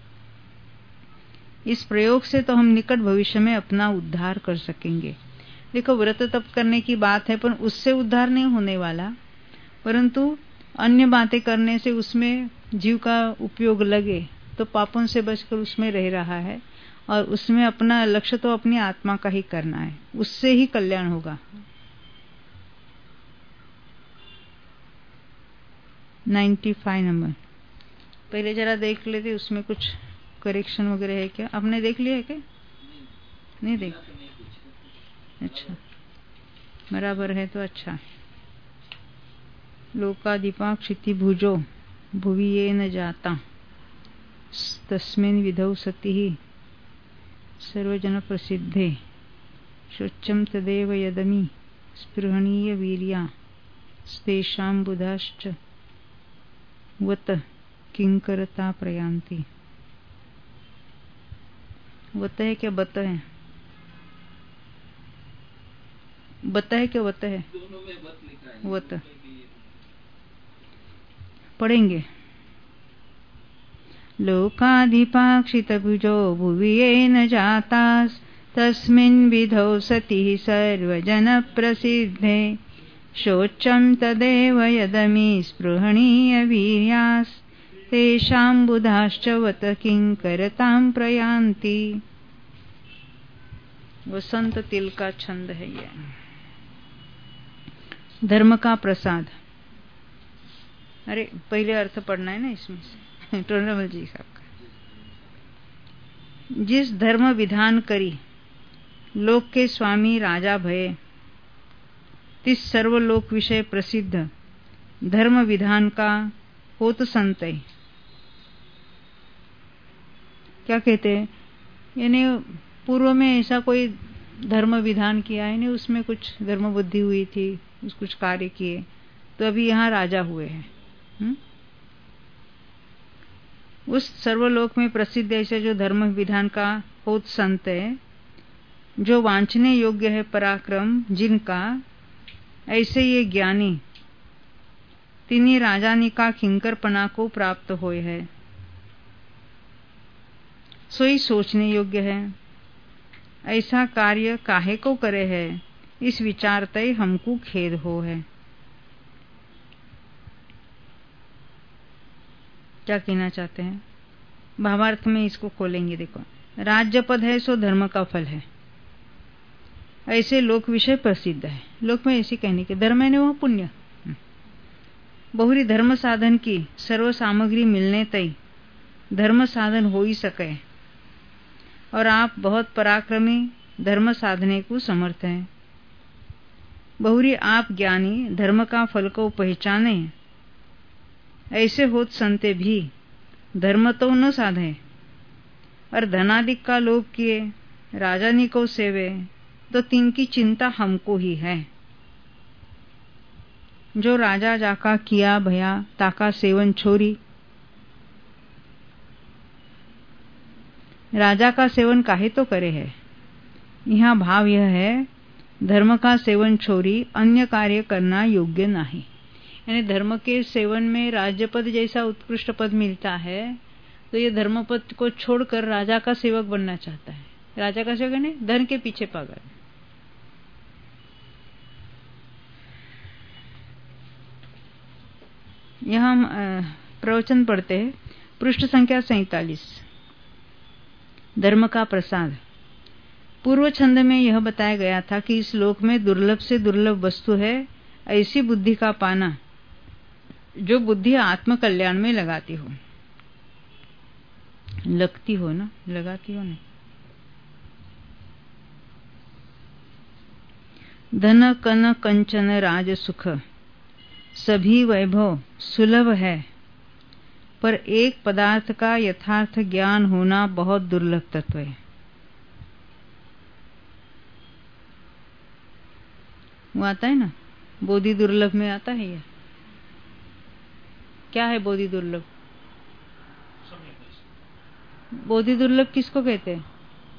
इस प्रयोग से तो हम निकट भविष्य में अपना उद्धार कर सकेंगे। देखो, व्रत तप करने की बात है, पर उससे उद्धार नहीं होने वाला, परंतु अन्य बातें करने से उसमें जीव का उपयोग लगे तो पापों से बचकर उसमें रह रहा है, और उसमें अपना लक्ष्य तो अपनी आत्मा का ही करना है, उससे ही कल्याण होगा। पचानवे नंबर पहले जरा देख लेते, उसमें कुछ करेक्शन वगैरह है क्या? आपने देख लिया है क्या? नहीं, नहीं देख। अच्छा, बराबर है तो अच्छा है। लोकाधिपा क्षितिभुजो भुवि ये न जाता, तस्मिन् विधौ सति ही सर्वजन प्रसिद्धे, शोच्यं तदेव यदमि स्पृहणीय वीर्या, स्तेषां बुधाश्च वत किंकरता प्रयांति। वत है क्या बत है? बत है क्या वत है? दोनों में वत लिखा है। वत पढ़ेंगे। लोकाधिपाक्षितभुजो भुवि ये न जातास्, तस्मिन् विधौ सति सर्वजन प्रसिद्धे, शोच्यं तदेव यदमि स्पृहणीय वीर्यास्, तेषां बुधाश्च वत किंकरतां प्रयान्ति। वसंत तिल का छंद है ये। धर्म का प्रसाद। अरे पहले अर्थ पढ़ना है ना इसमें से टोनरमल जी साहब का। जिस धर्म विधान करी लोक के स्वामी राजा भये, तिस सर्वलोक विषय प्रसिद्ध धर्म विधान का होत संतय। क्या कहते हैं, यानी पूर्व में ऐसा कोई धर्म विधान किया है नहीं, उसमें कुछ धर्म बुद्धि हुई थी, कुछ कार्य किए, तो अभी यहाँ राजा हुए हैं। हुँ? उस सर्वलोक में प्रसिद्ध ऐसे जो धर्म विधान का होत संत है, जो वांछने योग्य है पराक्रम जिनका, ऐसे ये ज्ञानी तिन्हीं राजानी का किंकरपना को प्राप्त होए है। सोई सोचने योग्य है, ऐसा कार्य काहे को करे है, इस विचार तय हमको खेद हो है। क्या कहना चाहते हैं, भावार्थ में इसको खोलेंगे। देखो, राज्य पद है सो धर्म का फल है, ऐसे लोक विषय प्रसिद्ध है। लोक में ऐसी कहने के धर्म है ने वह पुण्य। बहुरी धर्म साधन की सर्व सामग्री मिलने तय धर्म साधन हो ही सके, और आप बहुत पराक्रमी धर्म साधने को समर्थ हैं। बहुरी आप ज्ञानी धर्म का फल को पहचाने, ऐसे होत संते भी धर्म तो न साधे, और धनादिक का लोभ किए राजानी को सेवे, तो तिनकी चिंता हमको ही है। जो राजा जाका किया भया ताका सेवन छोरी। राजा का सेवन काहे तो करे है, यहाँ भाव यह है, धर्म का सेवन छोरी अन्य कार्य करना योग्य नहीं। यानी धर्म के सेवन में राज्य पद जैसा उत्कृष्ट पद मिलता है, तो ये धर्म पद को छोड़कर राजा का सेवक बनना चाहता है। राजा का सेवक नहीं, धन के पीछे पागल। यहाँ हम प्रवचन पढ़ते हैं, पृष्ठ संख्या सैतालीस। धर्म का प्रसाद। पूर्व छंद में यह बताया गया था कि इस लोक में दुर्लभ से दुर्लभ वस्तु है ऐसी बुद्धि का पाना, जो बुद्धि आत्म कल्याण में लगाती हो। लगती हो ना, लगाती हो ना। धन कन कंचन राज सुख सभी वैभव सुलभ है, पर एक पदार्थ का यथार्थ ज्ञान होना बहुत दुर्लभ तत्व है। वो आता है ना, बोधि दुर्लभ में आता है। ये क्या है बोधि दुर्लभ? बोधि दुर्लभ किसको कहते हैं?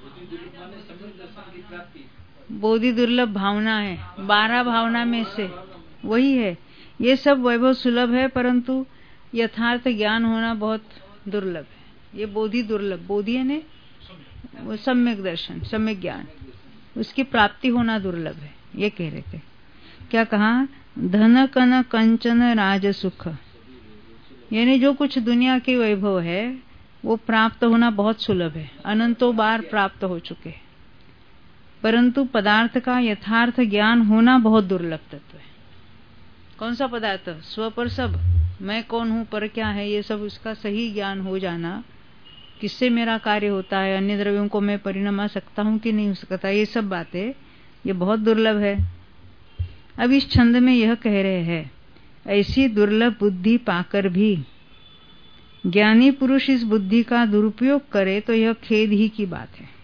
बोधि दुर्लभ भावना है, बारह भावना में से वही है। ये सब वैभव सुलभ है, परंतु यथार्थ ज्ञान होना बहुत दुर्लभ है। ये बोधि दुर्लभ, बोधि है ने वो सम्यक दर्शन, सम्यक ज्ञान, उसकी प्राप्ति होना दुर्लभ है, ये कह रहे थे। क्या कहा? धन कन कंचन राज सुख, यानी जो कुछ दुनिया के वैभव है वो प्राप्त होना बहुत सुलभ है, अनंतों बार प्राप्त हो चुके, परंतु पदार्थ का यथार्थ ज्ञान होना बहुत दुर्लभ तत्व है। कौन सा पदार्थ? स्व पर सब, मैं कौन हूं, पर क्या है, ये सब उसका सही ज्ञान हो जाना, किससे मेरा कार्य होता है, अन्य द्रव्यों को मैं परिणमा सकता हूं कि नहीं हो सकता, ये सब बातें ये बहुत दुर्लभ है। अब इस छंद में यह कह रहे हैं, ऐसी दुर्लभ बुद्धि पाकर भी ज्ञानी पुरुष इस बुद्धि का दुरुपयोग करे तो यह खेद ही की बात है।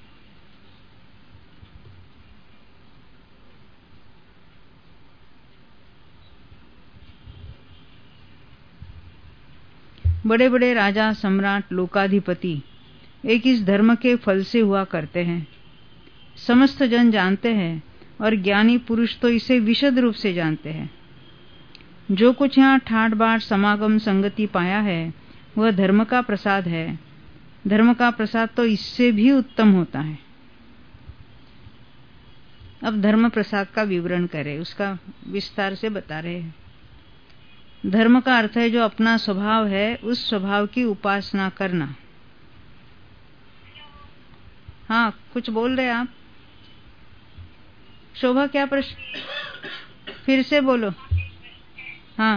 बड़े बड़े राजा, सम्राट, लोकाधिपति एक इस धर्म के फल से हुआ करते हैं, समस्त जन जानते हैं, और ज्ञानी पुरुष तो इसे विशद रूप से जानते हैं। जो कुछ यहाँ ठाट बाट समागम संगति पाया है वह धर्म का प्रसाद है। धर्म का प्रसाद तो इससे भी उत्तम होता है। अब धर्म प्रसाद का विवरण करें, उसका विस्तार से बता रहे हैं। धर्म का अर्थ है जो अपना स्वभाव है उस स्वभाव की उपासना करना। हाँ, कुछ बोल रहे आप? शोभा क्या प्रश्न, फिर से बोलो। हाँ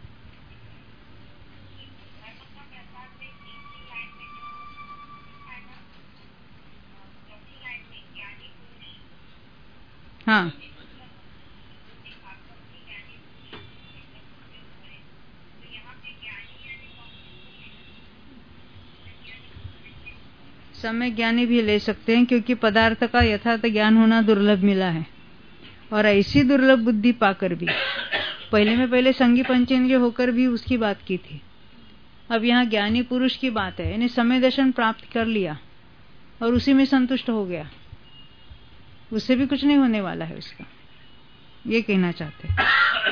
हाँ समय ज्ञानी भी ले सकते हैं, क्योंकि पदार्थ का यथार्थ ज्ञान होना दुर्लभ मिला है। और ऐसी दुर्लभ बुद्धि पाकर भी, पहले में पहले संगी पंचेंद्रिय होकर भी उसकी बात की थी। अब यहाँ ज्ञानी पुरुष की बात है, यानी समय दर्शन प्राप्त कर लिया और उसी में संतुष्ट हो गया, उससे भी कुछ नहीं होने वाला है उसका, ये कहना चाहते हैं।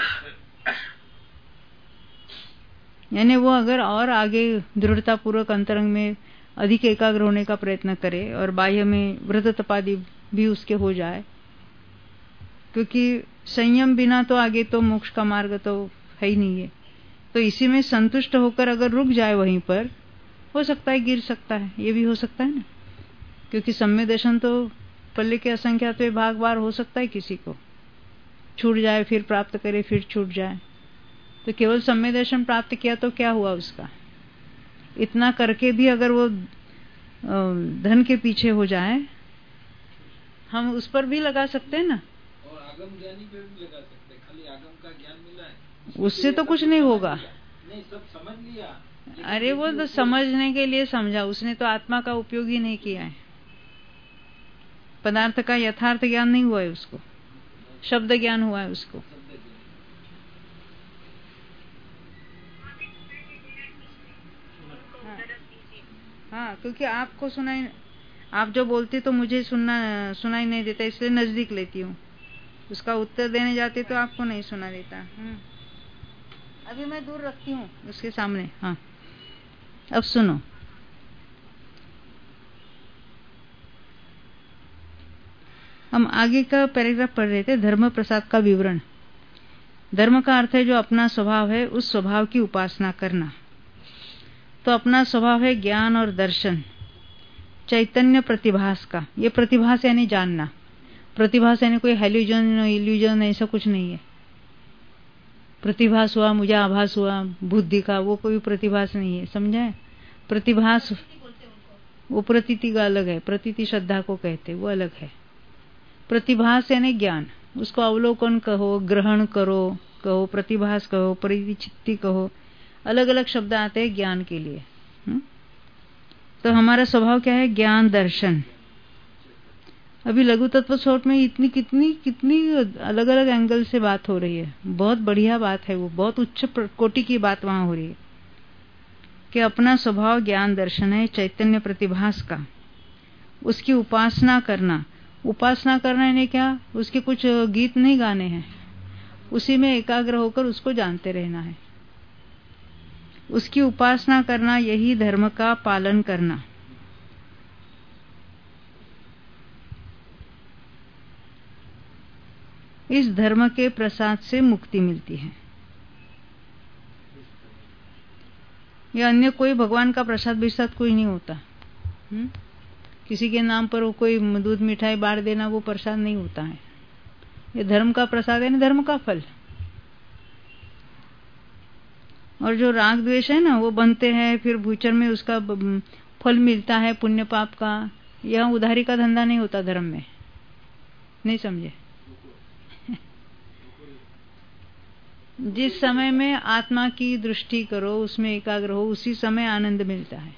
यानी वो अगर और आगे दृढ़ता पूर्वक अंतरंग में अधिक एकाग्र होने का प्रयत्न करे और बाह्य में व्रत तपादि भी उसके हो जाए, क्योंकि संयम बिना तो आगे तो मोक्ष का मार्ग तो है ही नहीं है, तो इसी में संतुष्ट होकर अगर रुक जाए वहीं पर, हो सकता है गिर सकता है, ये भी हो सकता है ना, क्योंकि सम्य दर्शन तो पल्ले के असंख्यात भाग बार हो सकता है, किसी को छूट जाए फिर प्राप्त करे फिर छूट जाए। तो केवल सम्य दर्शन प्राप्त किया तो क्या हुआ उसका, इतना करके भी अगर वो धन के पीछे हो जाए, हम उस पर भी लगा सकते हैं ना, और आगम ज्ञानी पे भी लगा सकते हैं। खाली आगम का ज्ञान मिला है, उससे तो कुछ नहीं होगा। नहीं, सब समझ लिया। अरे वो तो समझने के लिए समझा, उसने तो आत्मा का उपयोग ही नहीं किया है, पदार्थ का यथार्थ ज्ञान नहीं हुआ है उसको, शब्द ज्ञान हुआ है उसको। हाँ, क्योंकि आपको सुनाई, आप जो बोलते तो मुझे सुनना सुनाई नहीं देता, इसलिए नजदीक लेती हूँ, उसका उत्तर देने जाते तो आपको नहीं सुना देता। अभी मैं दूर रखती हूँ उसके सामने। हाँ, अब सुनो। हम आगे का पैराग्राफ पढ़ रहे थे, धर्म प्रसाद का विवरण। धर्म का अर्थ है जो अपना स्वभाव है उस स्वभाव की उपासना करना। तो अपना स्वभाव है ज्ञान और दर्शन, चैतन्य प्रतिभास का। ये प्रतिभास यानी जानना, प्रतिभास यानी कोई हेल्यूजन इल्यूजन ऐसा कुछ नहीं है। प्रतिभास हुआ, मुझे आभास हुआ बुद्धि का, वो कोई प्रतिभास नहीं है, समझे। प्रतिभास वो प्रतीति का अलग है, प्रतीति श्रद्धा को कहते, वो अलग है। प्रतिभास यानी ज्ञान, उसको अवलोकन कहो, ग्रहण करो कहो, प्रतिभास कहो, परिचित्ति कहो, अलग अलग शब्द आते हैं ज्ञान के लिए। हुँ? तो हमारा स्वभाव क्या है, ज्ञान दर्शन। अभी लघु तत्व शॉर्ट में इतनी कितनी कितनी अलग अलग एंगल से बात हो रही है, बहुत बढ़िया बात है, वो बहुत उच्च कोटि की बात वहां हो रही है कि अपना स्वभाव ज्ञान दर्शन है, चैतन्य प्रतिभास का, उसकी उपासना करना। उपासना करना यानी क्या, उसके कुछ गीत नहीं गाने हैं, उसी में एकाग्र होकर उसको जानते रहना है, उसकी उपासना करना, यही धर्म का पालन करना। इस धर्म के प्रसाद से मुक्ति मिलती है। या अन्य कोई भगवान का प्रसाद विसाद कोई नहीं होता। हुँ? किसी के नाम पर वो कोई दूध मिठाई बांट देना, वो प्रसाद नहीं होता है। ये धर्म का प्रसाद है ना, धर्म का फल। और जो राग द्वेष है ना, वो बनते हैं, फिर भूचर में उसका फल मिलता है पुण्य पाप का। यहाँ उधारी का धंधा नहीं होता धर्म में, नहीं समझे। जिस समय में आत्मा की दृष्टि करो, उसमें एकाग्र हो, उसी समय आनंद मिलता है।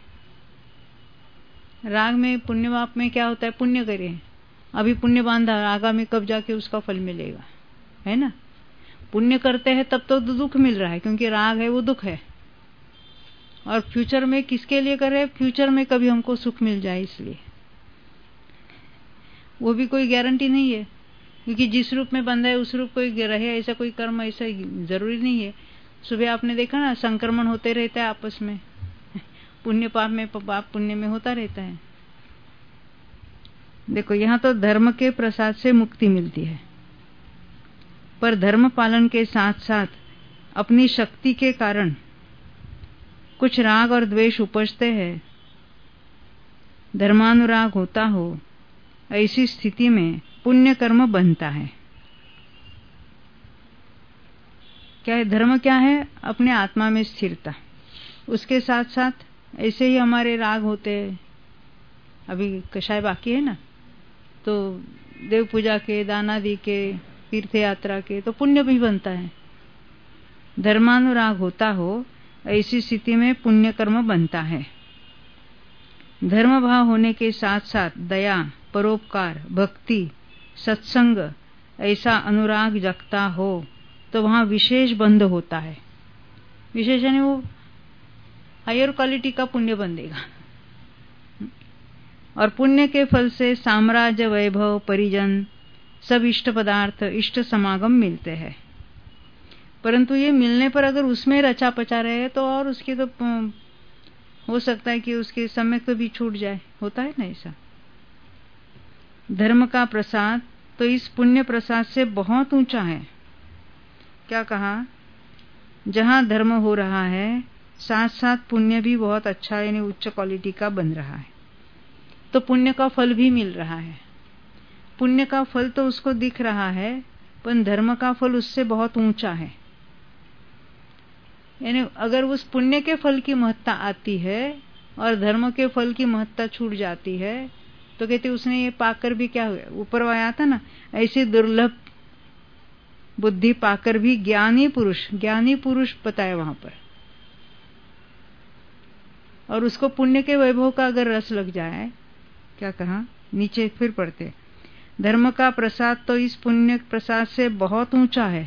राग में पुण्य पाप में क्या होता है, पुण्य करे, अभी पुण्य बांधा, आगामी कब जाके उसका फल मिलेगा, है ना। पुण्य करते हैं तब तो दुख मिल रहा है, क्योंकि राग है वो दुख है। और फ्यूचर में किसके लिए कर रहे हैं, फ्यूचर में कभी हमको सुख मिल जाए इसलिए, वो भी कोई गारंटी नहीं है, क्योंकि जिस रूप में बंधा है उस रूप कोई रहे, ऐसा कोई कर्म ऐसा जरूरी नहीं है। सुबह आपने देखा ना, संक्रमण होते रहता है आपस में, पुण्य पाप में, पाप पुण्य में होता रहता है। देखो यहाँ तो धर्म के प्रसाद से मुक्ति मिलती है, पर धर्म पालन के साथ साथ अपनी शक्ति के कारण कुछ राग और द्वेष उपजते हैं, धर्मानुराग होता हो, ऐसी स्थिति में पुण्य कर्म बनता है। क्या है धर्म? क्या है? अपने आत्मा में स्थिरता। उसके साथ साथ ऐसे ही हमारे राग होते हैं। अभी कषाय बाकी है ना, तो देव पूजा के, दानादि के, तीर्थ यात्रा के, तो पुण्य भी बनता है। धर्मानुराग होता हो, ऐसी स्थिति में पुण्य कर्म बनता है। धर्म भाव होने के साथ साथ दया, परोपकार, भक्ति, सत्संग, ऐसा अनुराग जगता हो तो वहां विशेष बंध होता है। विशेष यानी वो हायर क्वालिटी का पुण्य बंधेगा। और पुण्य के फल से साम्राज्य, वैभव, परिजन, सब इष्ट पदार्थ, इष्ट समागम मिलते हैं। परंतु ये मिलने पर अगर उसमें रचा पचा रहे तो और उसकी तो हो सकता है कि उसके समय तो भी छूट जाए। होता है ना ऐसा। धर्म का प्रसाद तो इस पुण्य प्रसाद से बहुत ऊंचा है। क्या कहा? जहां धर्म हो रहा है साथ साथ पुण्य भी बहुत अच्छा यानी उच्च क्वालिटी का बन रहा है, तो पुण्य का फल भी मिल रहा है। पुण्य का फल तो उसको दिख रहा है, पर धर्म का फल उससे बहुत ऊंचा है। यानी अगर उस पुण्य के फल की महत्ता आती है और धर्म के फल की महत्ता छूट जाती है, तो कहते उसने ये पाकर भी क्या हुआ? ऊपर आया था ना, ऐसी दुर्लभ बुद्धि पाकर भी ज्ञानी पुरुष, ज्ञानी पुरुष बताया वहां पर। और उसको पुण्य के वैभव का अगर रस लग जाए, क्या कहा? नीचे फिर पढ़ते, धर्म का प्रसाद तो इस पुण्य प्रसाद से बहुत ऊंचा है,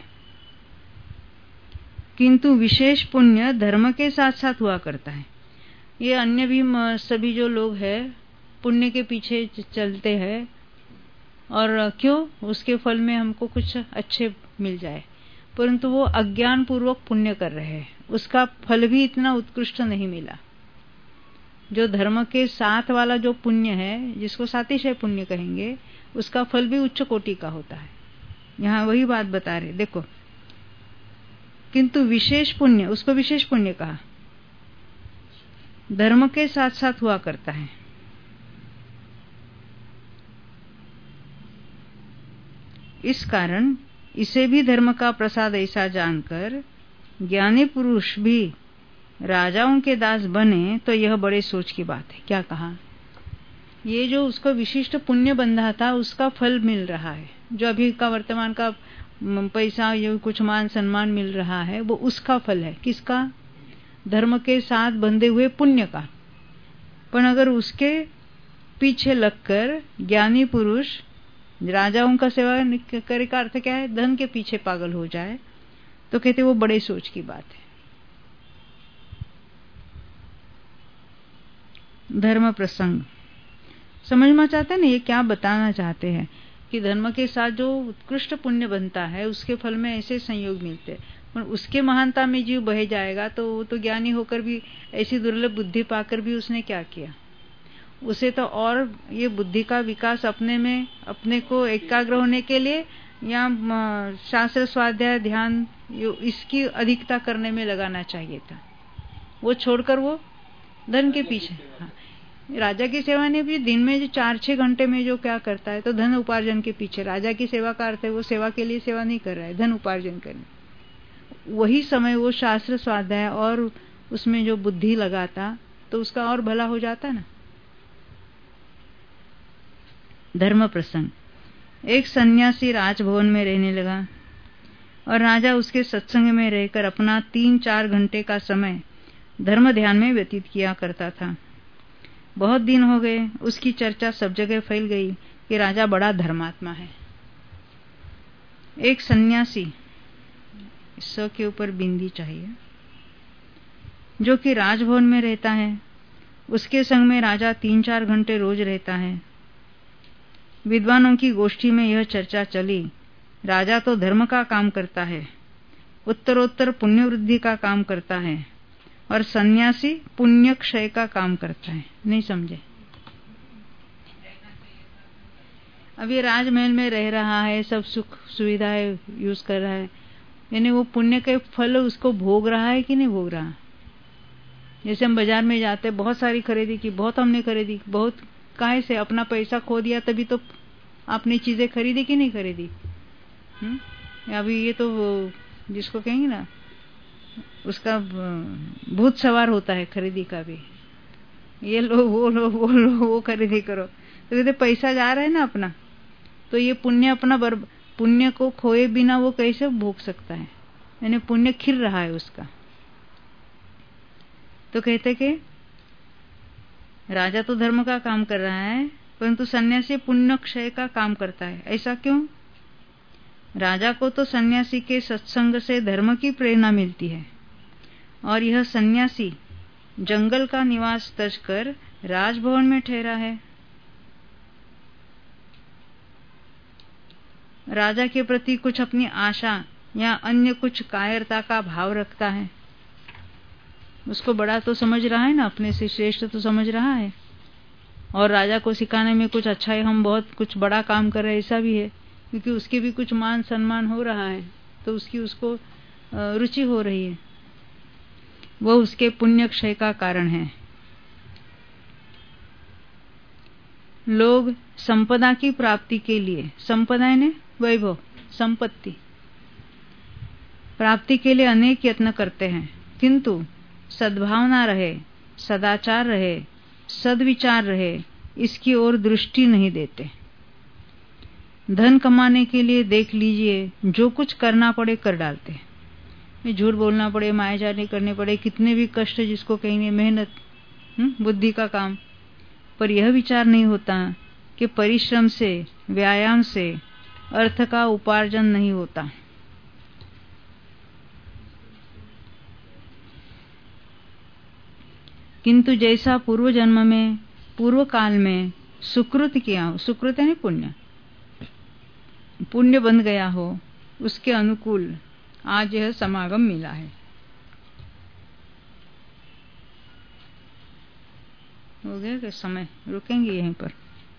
किंतु विशेष पुण्य धर्म के साथ साथ हुआ करता है। ये अन्य भी सभी जो लोग हैं पुण्य के पीछे चलते हैं, और क्यों? उसके फल में हमको कुछ अच्छे मिल जाए, परंतु वो अज्ञान पूर्वक पुण्य कर रहे हैं, उसका फल भी इतना उत्कृष्ट नहीं मिला। जो धर्म के साथ वाला जो पुण्य है, जिसको सातिशय पुण्य कहेंगे, उसका फल भी उच्च कोटि का होता है। यहाँ वही बात बता रहे, देखो, किंतु विशेष पुण्य, उसको विशेष पुण्य कहा, धर्म के साथ साथ हुआ करता है। इस कारण इसे भी धर्म का प्रसाद ऐसा जानकर ज्ञानी पुरुष भी राजाओं के दास बने तो यह बड़े सोच की बात है। क्या कहा? ये जो उसको विशिष्ट पुण्य बंधा था उसका फल मिल रहा है। जो अभी का वर्तमान का पैसा, ये कुछ मान सम्मान मिल रहा है, वो उसका फल है। किसका? धर्म के साथ बंधे हुए पुण्य का। पर अगर उसके पीछे लगकर ज्ञानी पुरुष राजाओं का सेवा करे का अर्थ क्या है? धन के पीछे पागल हो जाए, तो कहते वो बड़े सोच की बात है। धर्म प्रसंग समझना चाहते हैं ना, ये क्या बताना चाहते हैं कि धर्म के साथ जो उत्कृष्ट पुण्य बनता है उसके फल में ऐसे संयोग मिलते हैं, पर उसके महानता में जीव बह जाएगा तो वो तो ज्ञानी होकर भी ऐसी दुर्लभ बुद्धि पाकर भी उसने क्या किया? उसे तो और ये बुद्धि का विकास अपने में, अपने को एकाग्र होने के लिए या शास्त्र स्वाध्याय ध्यान इसकी अधिकता करने में लगाना चाहिए था। वो छोड़कर वो धन के पीछे। हाँ, राजा की सेवा ने भी दिन में जो चार छह घंटे में जो क्या करता है, तो धन उपार्जन के पीछे। राजा की सेवा का अर्थ है वो सेवा के लिए सेवा नहीं कर रहा है, धन उपार्जन करने। वही समय वो शास्त्र स्वाध्याय और उसमें जो बुद्धि लगाता तो उसका और भला हो जाता ना। धर्म प्रसंग, एक सन्यासी राजभवन में रहने लगा और राजा उसके सत्संग में रहकर अपना तीन चार घंटे का समय धर्म ध्यान में व्यतीत किया करता था। बहुत दिन हो गए, उसकी चर्चा सब जगह फैल गई कि राजा बड़ा धर्मात्मा है। एक सन्यासी, स के ऊपर बिंदी चाहिए, जो कि राजभवन में रहता है, उसके संग में राजा तीन चार घंटे रोज रहता है। विद्वानों की गोष्ठी में यह चर्चा चली, राजा तो धर्म का काम करता है, उत्तरोत्तर पुण्य वृद्धि का काम करता है, और सन्यासी पुण्य क्षय का काम करता है। नहीं समझे? अब ये राजमहल में रह रहा है, सब सुख सुविधाएं यूज कर रहा है, यानी वो पुण्य के फल उसको भोग रहा है कि नहीं भोग रहा? जैसे हम बाजार में जाते, बहुत सारी खरीदी की, बहुत हमने खरीदी, बहुत काहे से? अपना पैसा खो दिया तभी तो आपने चीजें खरीदी कि नहीं खरीदी? हम्म अभी ये तो वो जिसको कहेंगे ना, उसका भूत सवार होता है खरीदी का भी। ये लो वो लो वो लो वो खरीदी करो, तो कहते पैसा जा रहा है ना अपना, तो ये पुण्य अपना बर पुण्य को खोए बिना वो कैसे भोग सकता है? यानी पुण्य खिर रहा है उसका। तो कहते कि राजा तो धर्म का काम कर रहा है, परंतु सन्यासी पुण्य क्षय का काम करता है। ऐसा क्यों? राजा को तो सन्यासी के सत्संग से धर्म की प्रेरणा मिलती है, और यह सन्यासी जंगल का निवास तज कर राजभवन में ठहरा है। राजा के प्रति कुछ अपनी आशा या अन्य कुछ कायरता का भाव रखता है। उसको बड़ा तो समझ रहा है ना, अपने से श्रेष्ठ तो समझ रहा है, और राजा को सिखाने में कुछ अच्छा है, हम बहुत कुछ बड़ा काम कर रहे हैं, ऐसा भी है, क्योंकि उसके भी कुछ मान सम्मान हो रहा है, तो उसकी उसको रुचि हो रही है। वह उसके पुण्य क्षय का कारण है। लोग संपदा की प्राप्ति के लिए, संपदा ने वैभव संपत्ति प्राप्ति के लिए अनेक यत्न करते हैं, किंतु सद्भावना रहे, सदाचार रहे, सद्विचार रहे, इसकी ओर दृष्टि नहीं देते। धन कमाने के लिए देख लीजिए, जो कुछ करना पड़े कर डालते हैं। झूठ बोलना पड़े, मायाजाली करने पड़े, कितने भी कष्ट जिसको कहेंगे, मेहनत, बुद्धि का काम, पर यह विचार नहीं होता कि परिश्रम से, व्यायाम से अर्थ का उपार्जन नहीं होता। किंतु जैसा पूर्व जन्म में, पूर्व काल में सुकृत किया हो, सुकृत है पुण्य, पुण्य बन गया हो, उसके अनुकूल आज यह समागम मिला है। हो गया क्या समय? रुकेंगे यहीं पर।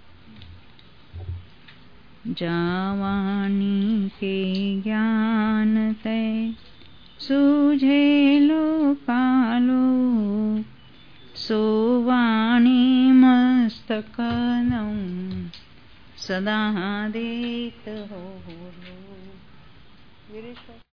जावानी के ज्ञान तय सूझे लो कालो, सोवाणी मस्तक नौ सदा देत हो।